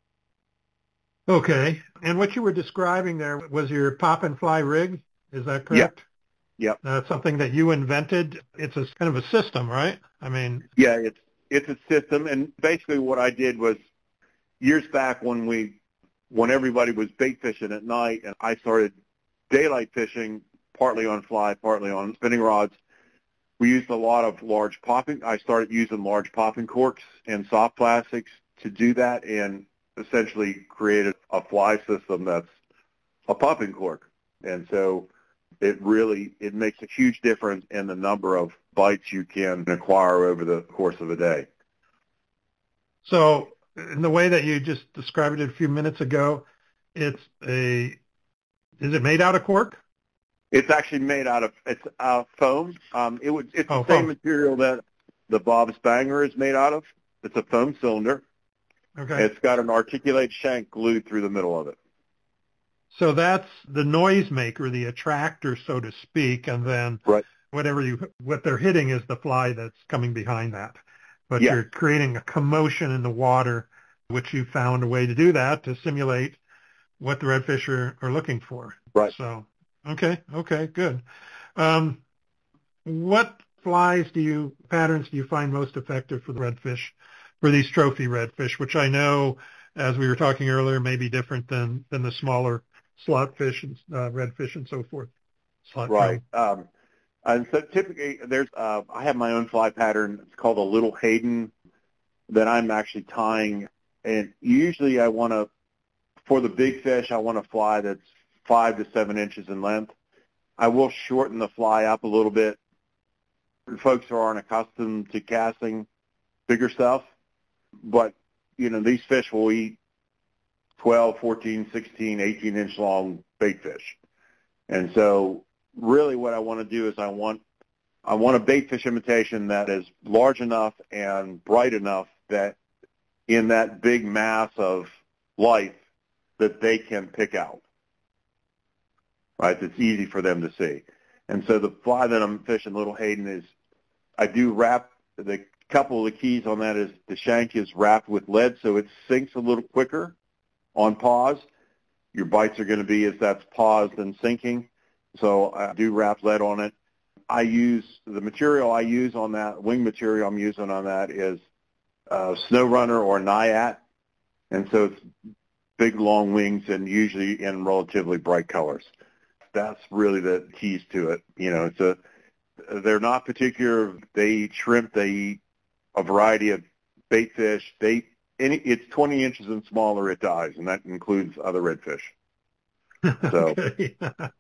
Okay. And what you were describing there was your pop and fly rig. Is that correct? Yep. That's something that you invented. It's a kind of a system, right? I mean. Yeah, it's a system. And basically what I did was years back when everybody was bait fishing at night and I started daylight fishing, partly on fly, partly on spinning rods, we used a lot of I started using large popping corks and soft plastics to do that, and essentially created a fly system that's a popping cork. And so it makes a huge difference in the number of bites you can acquire over the course of a day. So in the way that you just described it a few minutes ago, is it made out of cork? It's actually made out of foam. It's the same material that the Bob's Banger is made out of. It's a foam cylinder. Okay. It's got an articulate shank glued through the middle of it. So that's the noisemaker, the attractor, so to speak, and then Right. what they're hitting is the fly that's coming behind that. But Yes. you're creating a commotion in the water, which you found a way to do that to simulate what the redfish are looking for. Right. So, okay, good. What patterns do you find most effective for the redfish, for these trophy redfish, which I know, as we were talking earlier, may be different than the smaller slot fish and redfish and so forth. Right. And so typically I have my own fly pattern. It's called a Little Hayden that I'm actually tying. And usually for the big fish, I want a fly that's 5 to 7 inches in length. I will shorten the fly up a little bit for folks who aren't accustomed to casting bigger stuff. But, these fish will eat 12, 14, 16, 18-inch long bait fish. And so really what I want to do is I want a bait fish imitation that is large enough and bright enough that in that big mass of life that they can pick out, right? That's easy for them to see. And so the fly that I'm fishing, Little Hayden, is I do wrap the couple of the keys on that is the shank is wrapped with lead so it sinks a little quicker on pause. Your bites are going to be as that's paused and sinking. So I do wrap lead on it. The material I use on that, wing material I'm using on that is Snow Runner or Naiad. And so it's big, long wings and usually in relatively bright colors. That's really the keys to it. They're not particular. They eat shrimp. They eat a variety of bait fish. It's 20 inches and smaller, it dies, and that includes other redfish. So. Okay.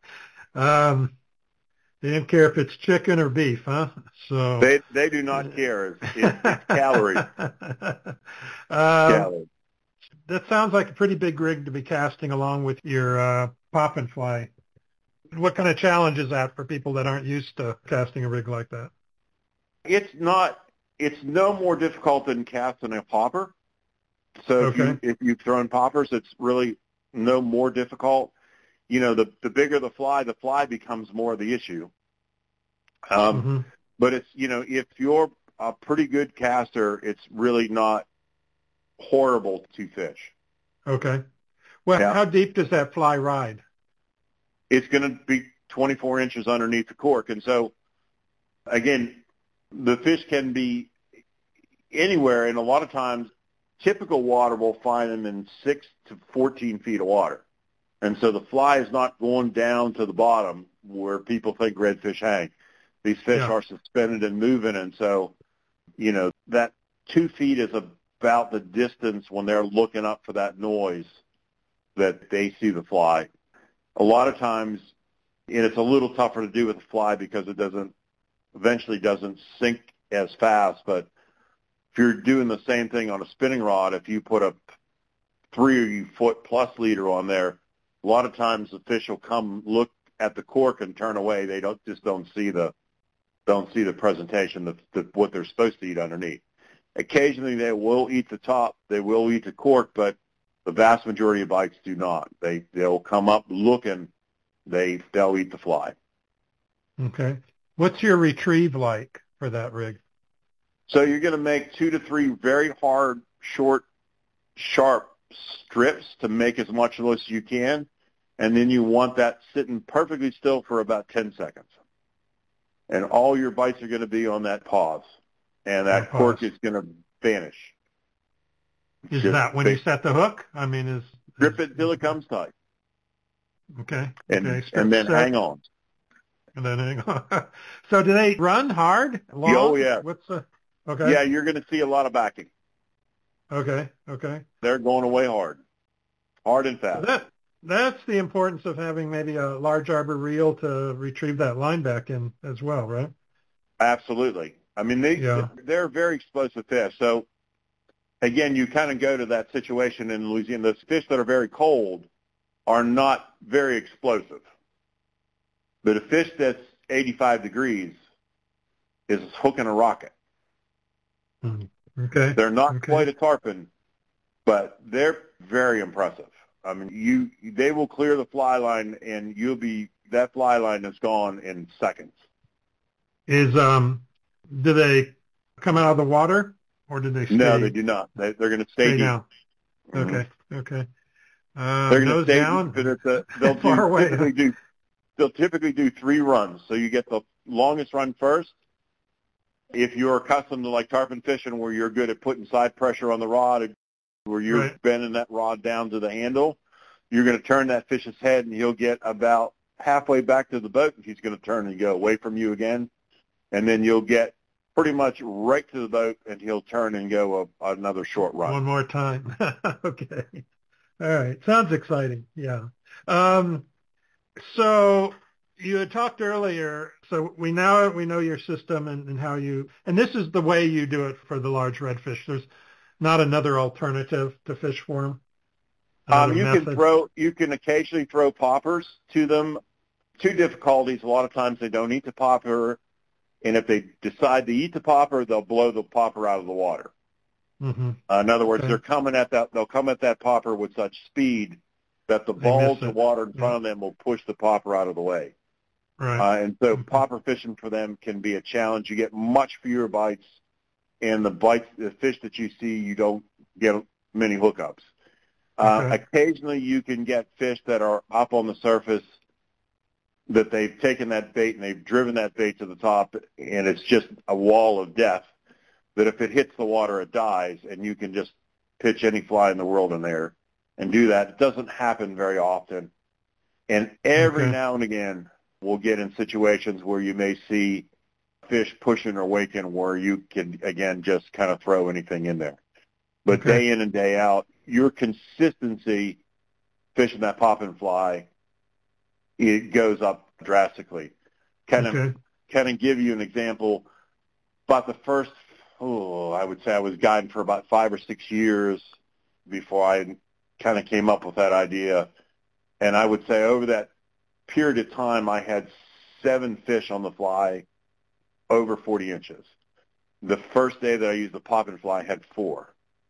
They don't care if it's chicken or beef, huh? So they do not care. It's calories. Calories. That sounds like a pretty big rig to be casting along with your poppin' fly. What kind of challenge is that for people that aren't used to casting a rig like that? It's no more difficult than casting a popper. So okay. if you've thrown poppers, it's really no more difficult. The bigger the fly becomes more the issue. But it's, if you're a pretty good caster, it's really not horrible to fish. Okay. Well, How deep does that fly ride? It's going to be 24 inches underneath the cork. And so, again, the fish can be anywhere, and a lot of times typical water will find them in 6 to 14 feet of water. And so the fly is not going down to the bottom where people think redfish hang. These fish are suspended and moving, and so, that 2 feet is about the distance when they're looking up for that noise that they see the fly. A lot of times, and it's a little tougher to do with the fly because it eventually doesn't sink as fast, but if you're doing the same thing on a spinning rod, if you put a 3-foot-plus leader on there, a lot of times the fish will come look at the cork and turn away. They don't see the presentation, what they're supposed to eat underneath. Occasionally they will eat the top, they will eat the cork, but the vast majority of bites do not. They'll come up looking, they'll eat the fly. Okay. What's your retrieve like for that rig? So you're going to make 2 to 3 very hard, short, sharp strips to make as much of as you can, and then you want that sitting perfectly still for about 10 seconds. And all your bites are going to be on that pause, and that cork is going to vanish. Is that when you set the hook? I mean, strip it till it comes tight. Okay. And then hang on. And then hang on. So do they run hard? Long? Oh, yeah. Okay. Yeah, you're going to see a lot of backing. Okay. They're going away hard and fast. So that's the importance of having maybe a large arbor reel to retrieve that line back in as well, right? Absolutely. I mean, they're very explosive fish. So, again, you kind of go to that situation in Louisiana. Those fish that are very cold are not very explosive. But a fish that's 85 degrees is hooking a rocket. Okay. They're not quite a tarpon, but they're very impressive. I mean, they will clear the fly line, and that fly line is gone in seconds. Do they come out of the water, or do they stay? No, they do not. They're going to stay deep. Down. Mhm. Okay. They're going to stay down, deep, but far away. They'll typically do 3 runs. So you get the longest run first. If you're accustomed to like tarpon fishing, where you're good at putting side pressure on the rod, where you're Right. bending that rod down to the handle, you're going to turn that fish's head, and he'll get about halfway back to the boat, and he's going to turn and go away from you again. And then you'll get pretty much right to the boat, and he'll turn and go another short run. One more time. Okay. All right. Sounds exciting. Yeah. So you had talked earlier, so we know your system and how and this is the way you do it for the large redfish. There's not another alternative to fish for them? You can occasionally throw poppers to them. 2 difficulties. A lot of times they don't eat the popper, and if they decide to eat the popper, they'll blow the popper out of the water. Mm-hmm. In other words, Okay. they'll come at that popper with such speed that the balls of water in front of them will push the popper out of the way. Right. And so popper fishing for them can be a challenge. You get much fewer bites, and the fish that you see, you don't get many hookups. Okay. Occasionally you can get fish that are up on the surface that they've taken that bait and they've driven that bait to the top, and it's just a wall of death that if it hits the water, it dies, and you can just pitch any fly in the world in there and do that. It doesn't happen very often. And every now and again, we'll get in situations where you may see fish pushing or waking where you can, again, just kind of throw anything in there. But day in and day out, your consistency fishing that popping fly, it goes up drastically. Kind of give you an example. About the first, I would say I was guiding for about 5 or 6 years before I kind of came up with that idea. And I would say over that period of time, I had 7 fish on the fly over 40 inches. The first day that I used the popping fly, I had 4.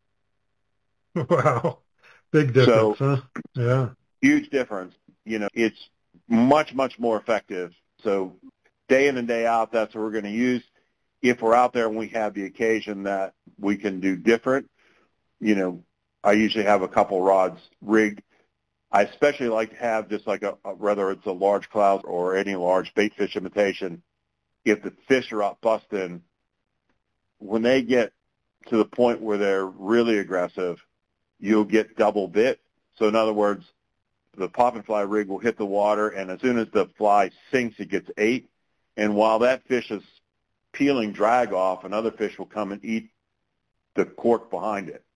Wow. Big difference, huh? Yeah. Huge difference. It's much, much more effective. So day in and day out, that's what we're going to use. If we're out there and we have the occasion that we can do different, I usually have a couple rods rigged. I especially like to have just like whether it's a large cloud or any large bait fish imitation, if the fish are out busting, when they get to the point where they're really aggressive, you'll get double bit. So in other words, the popping fly rig will hit the water, and as soon as the fly sinks, it gets 8. And while that fish is peeling drag off, another fish will come and eat the cork behind it.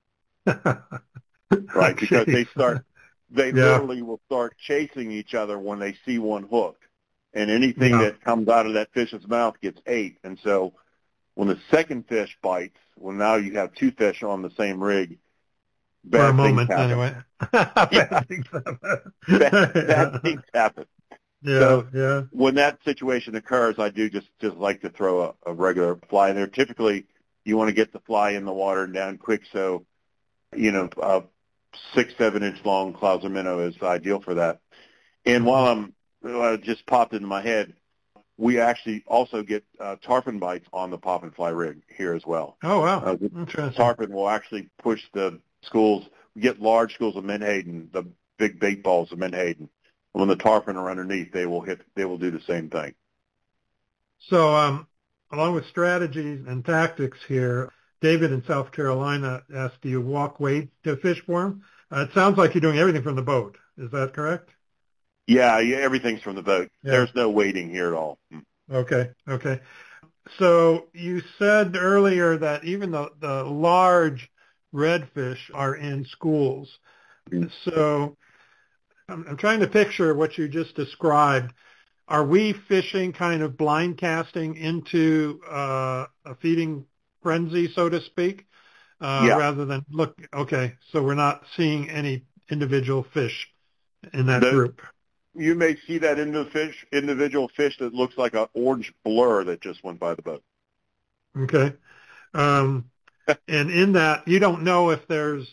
Right? Because they literally will start chasing each other when they see one hook. And anything that comes out of that fish's mouth gets 8. And so when the second fish bites, well, now you have 2 fish on the same rig. For a moment, anyway. Bad things happen. Bad things happen. Yeah. When that situation occurs, I do just like to throw a regular fly in there. Typically, you want to get the fly in the water and down quick. So, a 6-7 inch long Clouser minnow is ideal for that. And while it just popped into my head, we actually also get tarpon bites on the pop and fly rig here as well. Oh, wow. Interesting. Tarpon will actually push the schools. We get large schools of menhaden, the big bait balls of menhaden. When the tarpon are underneath, they will do the same thing. So, along with strategies and tactics here, David in South Carolina asked, do you walk weight to fish for him? It sounds like you're doing everything from the boat. Is that correct? Yeah, everything's from the boat. Yeah. There's no wading here at all. Okay. So you said earlier that even the large redfish are in schools. So I'm trying to picture what you just described. Are we fishing kind of blind casting into a feeding frenzy, so to speak, rather than look? Okay, so we're not seeing any individual fish in that group. You may see that individual fish that looks like an orange blur that just went by the boat. Okay. And in that, you don't know if there's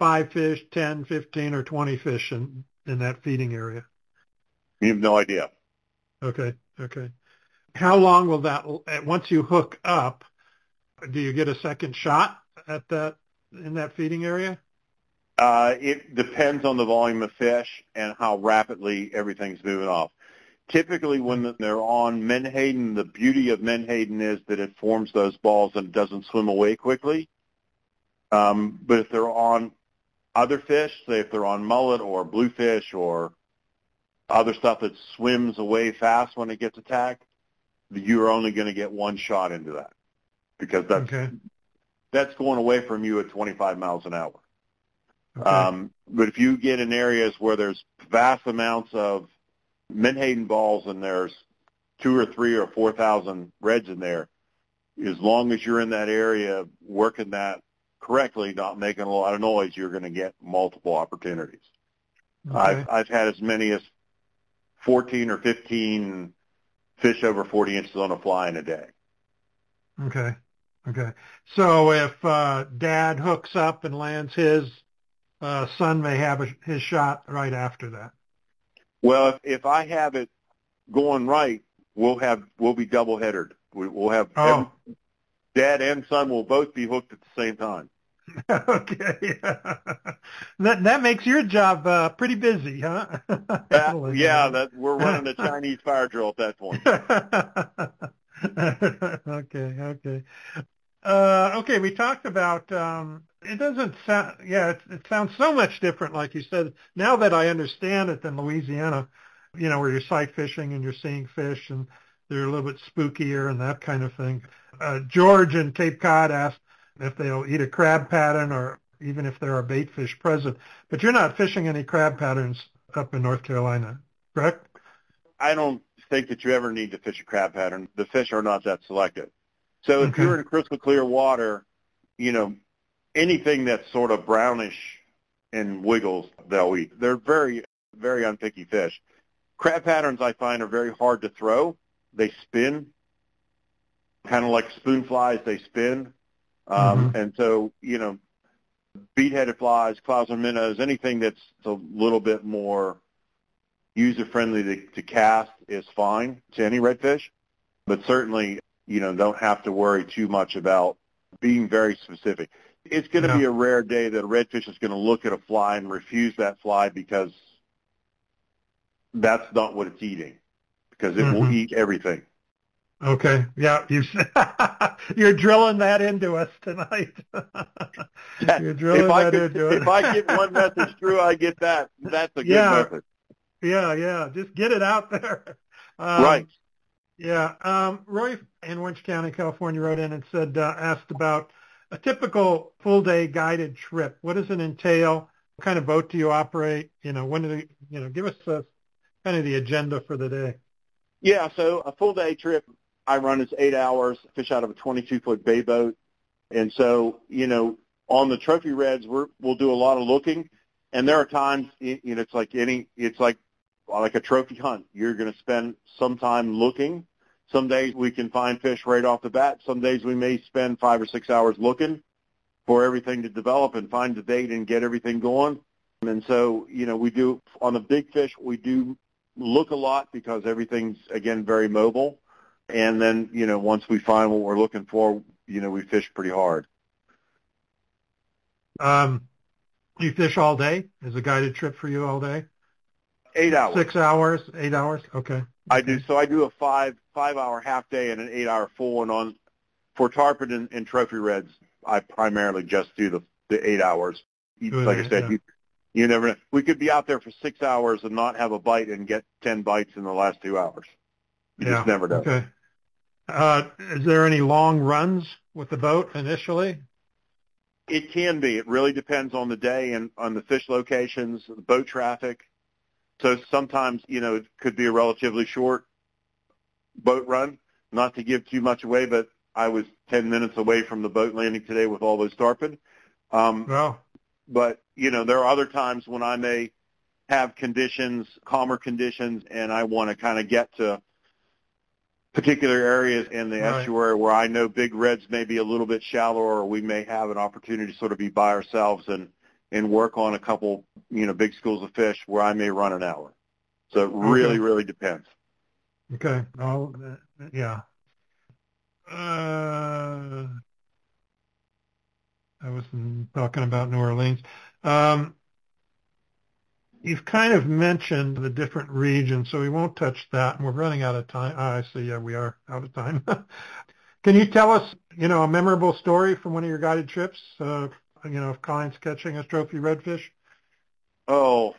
5 fish, 10, 15, or 20 fish in that feeding area? You have no idea. Okay. How long will that, once you hook up, do you get a second shot at that in that feeding area? It depends on the volume of fish and how rapidly everything's moving off. Typically, when they're on menhaden, the beauty of menhaden is that it forms those balls and it doesn't swim away quickly. But if they're on other fish, say if they're on mullet or bluefish or other stuff that swims away fast when it gets attacked, you're only going to get one shot into that because that's going away from you at 25 miles an hour. Okay. But if you get in areas where there's vast amounts of menhaden balls and there's 2,000 or 3,000 or 4,000 reds in there, as long as you're in that area working that correctly, not making a lot of noise, you're going to get multiple opportunities. Okay. I've had as many as 14 or 15 fish over 40 inches on a fly in a day. Okay. So if Dad hooks up and lands his, son may have his shot right after that. Well, if I have it going right, we'll be double headered. We'll have Dad and son will both be hooked at the same time. Okay. That makes your job pretty busy, huh? That we're running a Chinese fire drill at that point. Okay. Okay, we talked about, it doesn't sound, it sounds so much different, like you said, now that I understand it, than Louisiana, where you're sight fishing and you're seeing fish and they're a little bit spookier and that kind of thing. George in Cape Cod asked if they'll eat a crab pattern or even if there are bait fish present, but you're not fishing any crab patterns up in North Carolina, correct? I don't think that you ever need to fish a crab pattern. The fish are not that selective. So if you're in crystal clear water, anything that's sort of brownish and wiggles, they'll eat. They're very, very unpicky fish. Crab patterns, I find, are very hard to throw. They spin, kind of like spoon flies, they spin. And so, bead-headed flies, clouser minnows, anything that's a little bit more user-friendly to cast is fine to any redfish. But certainly, don't have to worry too much about being very specific. It's going to be a rare day that a redfish is going to look at a fly and refuse that fly because that's not what it's eating, because it will eat everything. Okay. Yeah. You're drilling that into us tonight. You're drilling that into us. If I get one message through, I get that. That's a good message. Yeah. Just get it out there. Right. Yeah. Roy in Orange County, California wrote in and said, asked about a typical full day guided trip. What does it entail? What kind of boat do you operate? When do give us kind of the agenda for the day. Yeah. So a full day trip I run is 8 hours, fish out of a 22-foot bay boat. And so, on the trophy reds, we'll do a lot of looking. And there are times, it's like a trophy hunt. You're going to spend some time looking. Some days we can find fish right off the bat. Some days we may spend 5 or 6 hours looking for everything to develop and find the bait and get everything going. And so, we do, on the big fish, we do look a lot because everything's, again, very mobile. And then, once we find what we're looking for, we fish pretty hard. You fish all day? Is a guided trip for you all day? 8 hours. 6 hours, 8 hours? Okay. I do. So I do a 5-hour half day and an 8-hour full. And for tarpon and trophy reds, I primarily just do the 8 hours. Like I said, you never know. We could be out there for 6 hours and not have a bite and get 10 bites in the last 2 hours. You just never know. Okay. Is there any long runs with the boat initially? It can be. It really depends on the day and on the fish locations, the boat traffic. So sometimes, it could be a relatively short boat run. Not to give too much away, but I was 10 minutes away from the boat landing today with all those tarpon. But, there are other times when I may have calmer conditions, and I want to kind of get to particular areas in the estuary where I know big reds may be a little bit shallower, or we may have an opportunity to sort of be by ourselves and and work on a couple, big schools of fish where I may run an hour. So it really, really depends. Okay. Oh, yeah. I was talking about New Orleans. You've kind of mentioned the different regions, so we won't touch that, and we're running out of time. I see. Yeah, we are out of time. Can you tell us, a memorable story from one of your guided trips, of clients catching a trophy redfish? Oh,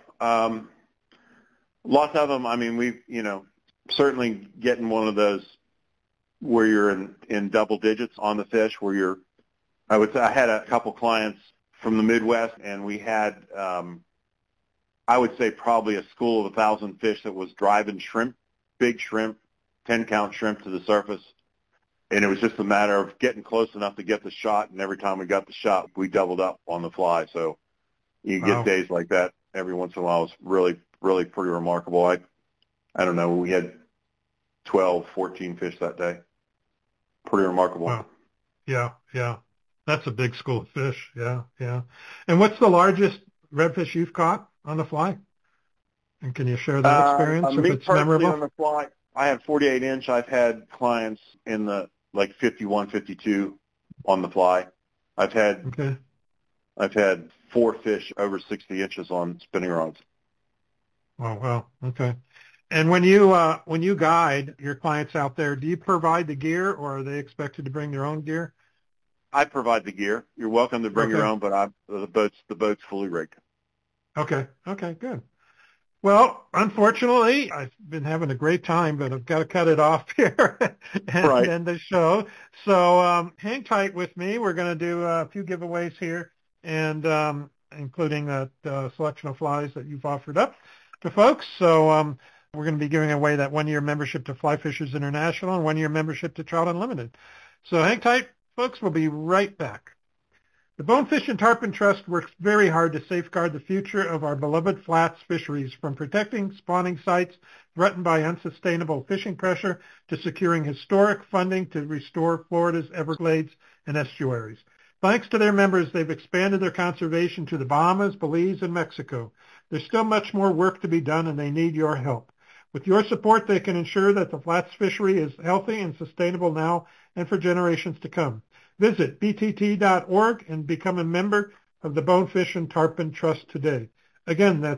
lots of them. I mean, we've, certainly getting one of those where you're in double digits on the fish, where I had a couple clients from the Midwest, and we had, I would say probably a school of 1,000 fish that was driving shrimp, big shrimp, 10-count shrimp to the surface. And it was just a matter of getting close enough to get the shot, and every time we got the shot, we doubled up on the fly. So you get days like that every once in a while. It's really, really pretty remarkable. I don't know, we had 12, 14 fish that day. Pretty remarkable. Wow. Yeah. That's a big school of fish. Yeah. And what's the largest redfish you've caught on the fly? And can you share that experience if it's memorable? On the fly, I have 48-inch. I've had clients in the 51, 52 on the fly. I've had 4 fish over 60 inches on spinning rods. Wow. Okay. And when you guide your clients out there, do you provide the gear, or are they expected to bring their own gear? I provide the gear. You're welcome to bring your own, but the boat's fully rigged. Okay, good. Well, unfortunately, I've been having a great time, but I've got to cut it off here and end the show. So hang tight with me. We're going to do a few giveaways here, and including that selection of flies that you've offered up to folks. So we're going to be giving away that 1-year membership to Fly Fishers International and 1-year membership to Trout Unlimited. So hang tight, folks. We'll be right back. The Bonefish and Tarpon Trust works very hard to safeguard the future of our beloved flats fisheries, from protecting spawning sites threatened by unsustainable fishing pressure to securing historic funding to restore Florida's Everglades and estuaries. Thanks to their members, they've expanded their conservation to the Bahamas, Belize, and Mexico. There's still much more work to be done, and they need your help. With your support, they can ensure that the flats fishery is healthy and sustainable now and for generations to come. Visit btt.org and become a member of the Bonefish and Tarpon Trust today. Again, that's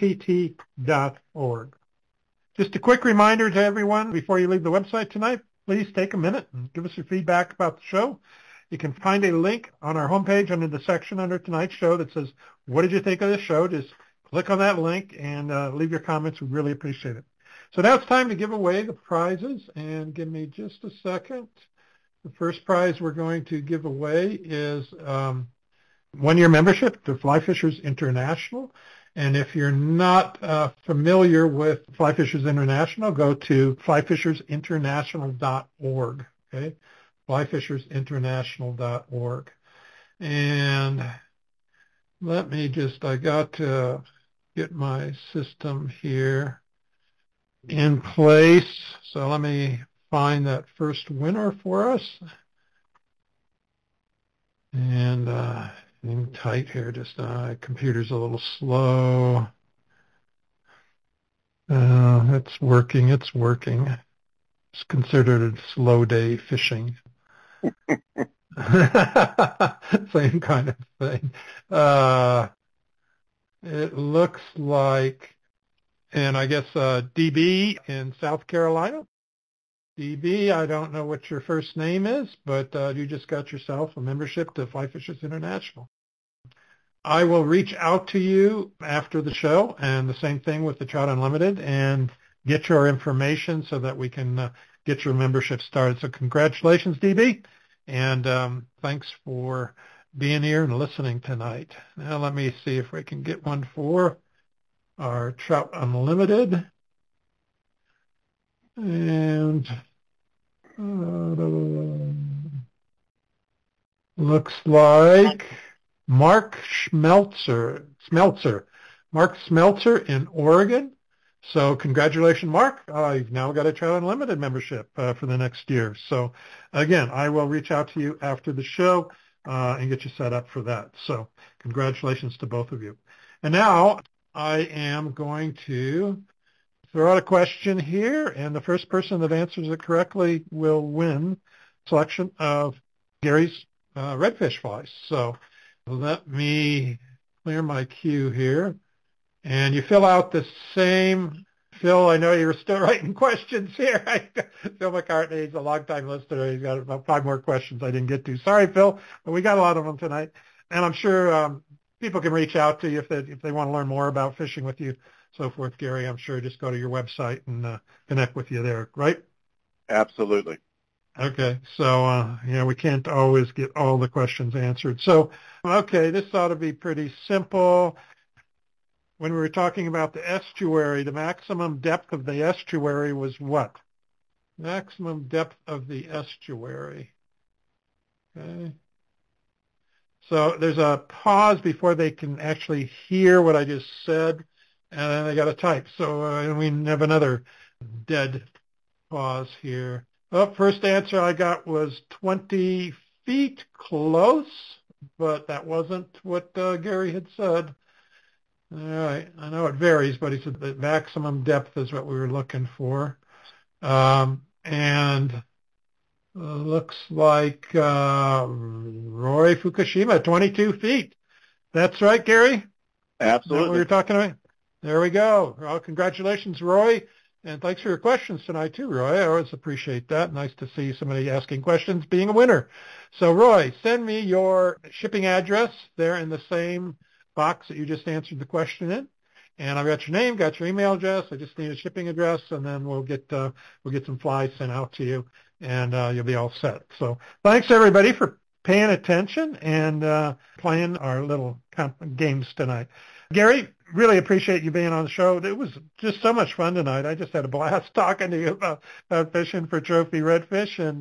btt.org. Just a quick reminder to everyone before you leave the website tonight, please take a minute and give us your feedback about the show. You can find a link on our homepage under the section under tonight's show that says, what did you think of this show? Just click on that link and leave your comments. We'd really appreciate it. So now it's time to give away the prizes, and give me just a second. The first prize we're going to give away is 1-year membership to Fly Fishers International. And if you're not familiar with Fly Fishers International, go to flyfishersinternational.org. Okay, flyfishersinternational.org. And let me I got to get my system here in place. So let me find that first winner for us. And hang tight here. Computer's a little slow. It's working. It's considered a slow day fishing. Same kind of thing. It looks like, and I guess DB in South Carolina. DB, I don't know what your first name is, but you just got yourself a membership to Fly Fishers International. I will reach out to you after the show, and the same thing with the Trout Unlimited, and get your information so that we can get your membership started. So congratulations, DB, and thanks for being here and listening tonight. Now let me see if we can get one for our Trout Unlimited. And looks like Mark Smeltzer. Mark Smeltzer in Oregon. So congratulations, Mark. You've now got a Trout Unlimited membership for the next year. So again, I will reach out to you after the show. and get you set up for that. So congratulations to both of you. And now I am going to throw out a question here, and the first person that answers it correctly will win a selection of Gary's redfish flies. So let me clear my queue here. And you fill out the same. Phil, I know you're still writing questions here. Phil McCartney, he's a longtime listener. He's got about 5 more questions I didn't get to. Sorry, Phil, but we got a lot of them tonight. And I'm sure people can reach out to you if they want to learn more about fishing with you, so forth. Gary, I'm sure just go to your website and connect with you there, right? Absolutely. Okay, so we can't always get all the questions answered. So, okay, this ought to be pretty simple. When we were talking about the estuary, the maximum depth of the estuary was what? Maximum depth of the estuary. Okay. So there's a pause before they can actually hear what I just said, and then they got to type. So we have another dead pause here. Oh, first answer I got was 20 feet, close, but that wasn't what Gary had said. All right. I know it varies, but he said the maximum depth is what we were looking for. And looks like Roy Fukushima, 22 feet. That's right, Gary? Absolutely. Is that what we were talking about? There we go. Well, congratulations, Roy. And thanks for your questions tonight, too, Roy. I always appreciate that. Nice to see somebody asking questions being a winner. So, Roy, send me your shipping address there in the same box that you just answered the question in. And I've got your name, got your email address. I just need a shipping address, and then we'll get some flies sent out to you, and you'll be all set. So thanks, everybody, for paying attention and playing our little games tonight. Gary, really appreciate you being on the show. It was just so much fun tonight. I just had a blast talking to you about fishing for trophy redfish, and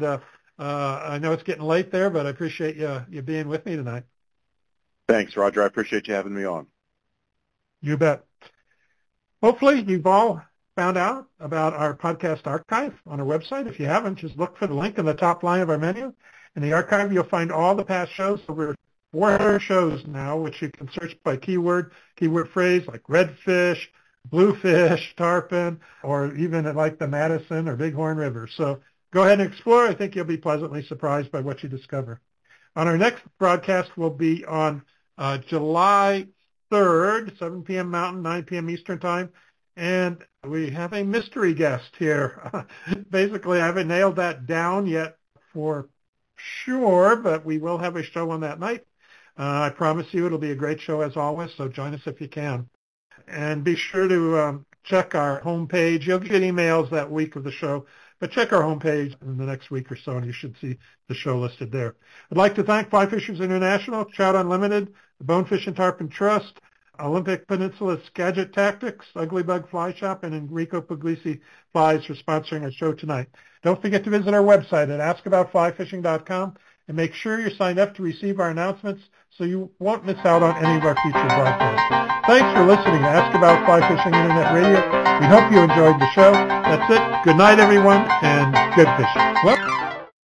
I know it's getting late there, but I appreciate you being with me tonight. Thanks, Roger. I appreciate you having me on. You bet. Hopefully you've all found out about our podcast archive on our website. If you haven't, just look for the link in the top line of our menu. In the archive, you'll find all the past shows. Over 400 shows now, which you can search by keyword phrase like redfish, bluefish, tarpon, or even like the Madison or Bighorn River. So go ahead and explore. I think you'll be pleasantly surprised by what you discover. On our next broadcast, we'll be on July 3rd, 7 p.m. Mountain, 9 p.m. Eastern Time. And we have a mystery guest here. Basically, I haven't nailed that down yet for sure, but we will have a show on that night. I promise you it'll be a great show as always, so join us if you can. And be sure to check our homepage. You'll get emails that week of the show, but check our homepage in the next week or so, and you should see the show listed there. I'd like to thank Fly Fishers International, Trout Unlimited, the Bonefish and Tarpon Trust, Olympic Peninsula Skagit Tactics, Ugly Bug Fly Shop, and Enrico Puglisi Flies for sponsoring our show tonight. Don't forget to visit our website at askaboutflyfishing.com and make sure you're signed up to receive our announcements so you won't miss out on any of our future broadcasts. Thanks for listening to Ask About Fly Fishing Internet Radio. We hope you enjoyed the show. That's it. Good night, everyone, and good fishing. Well,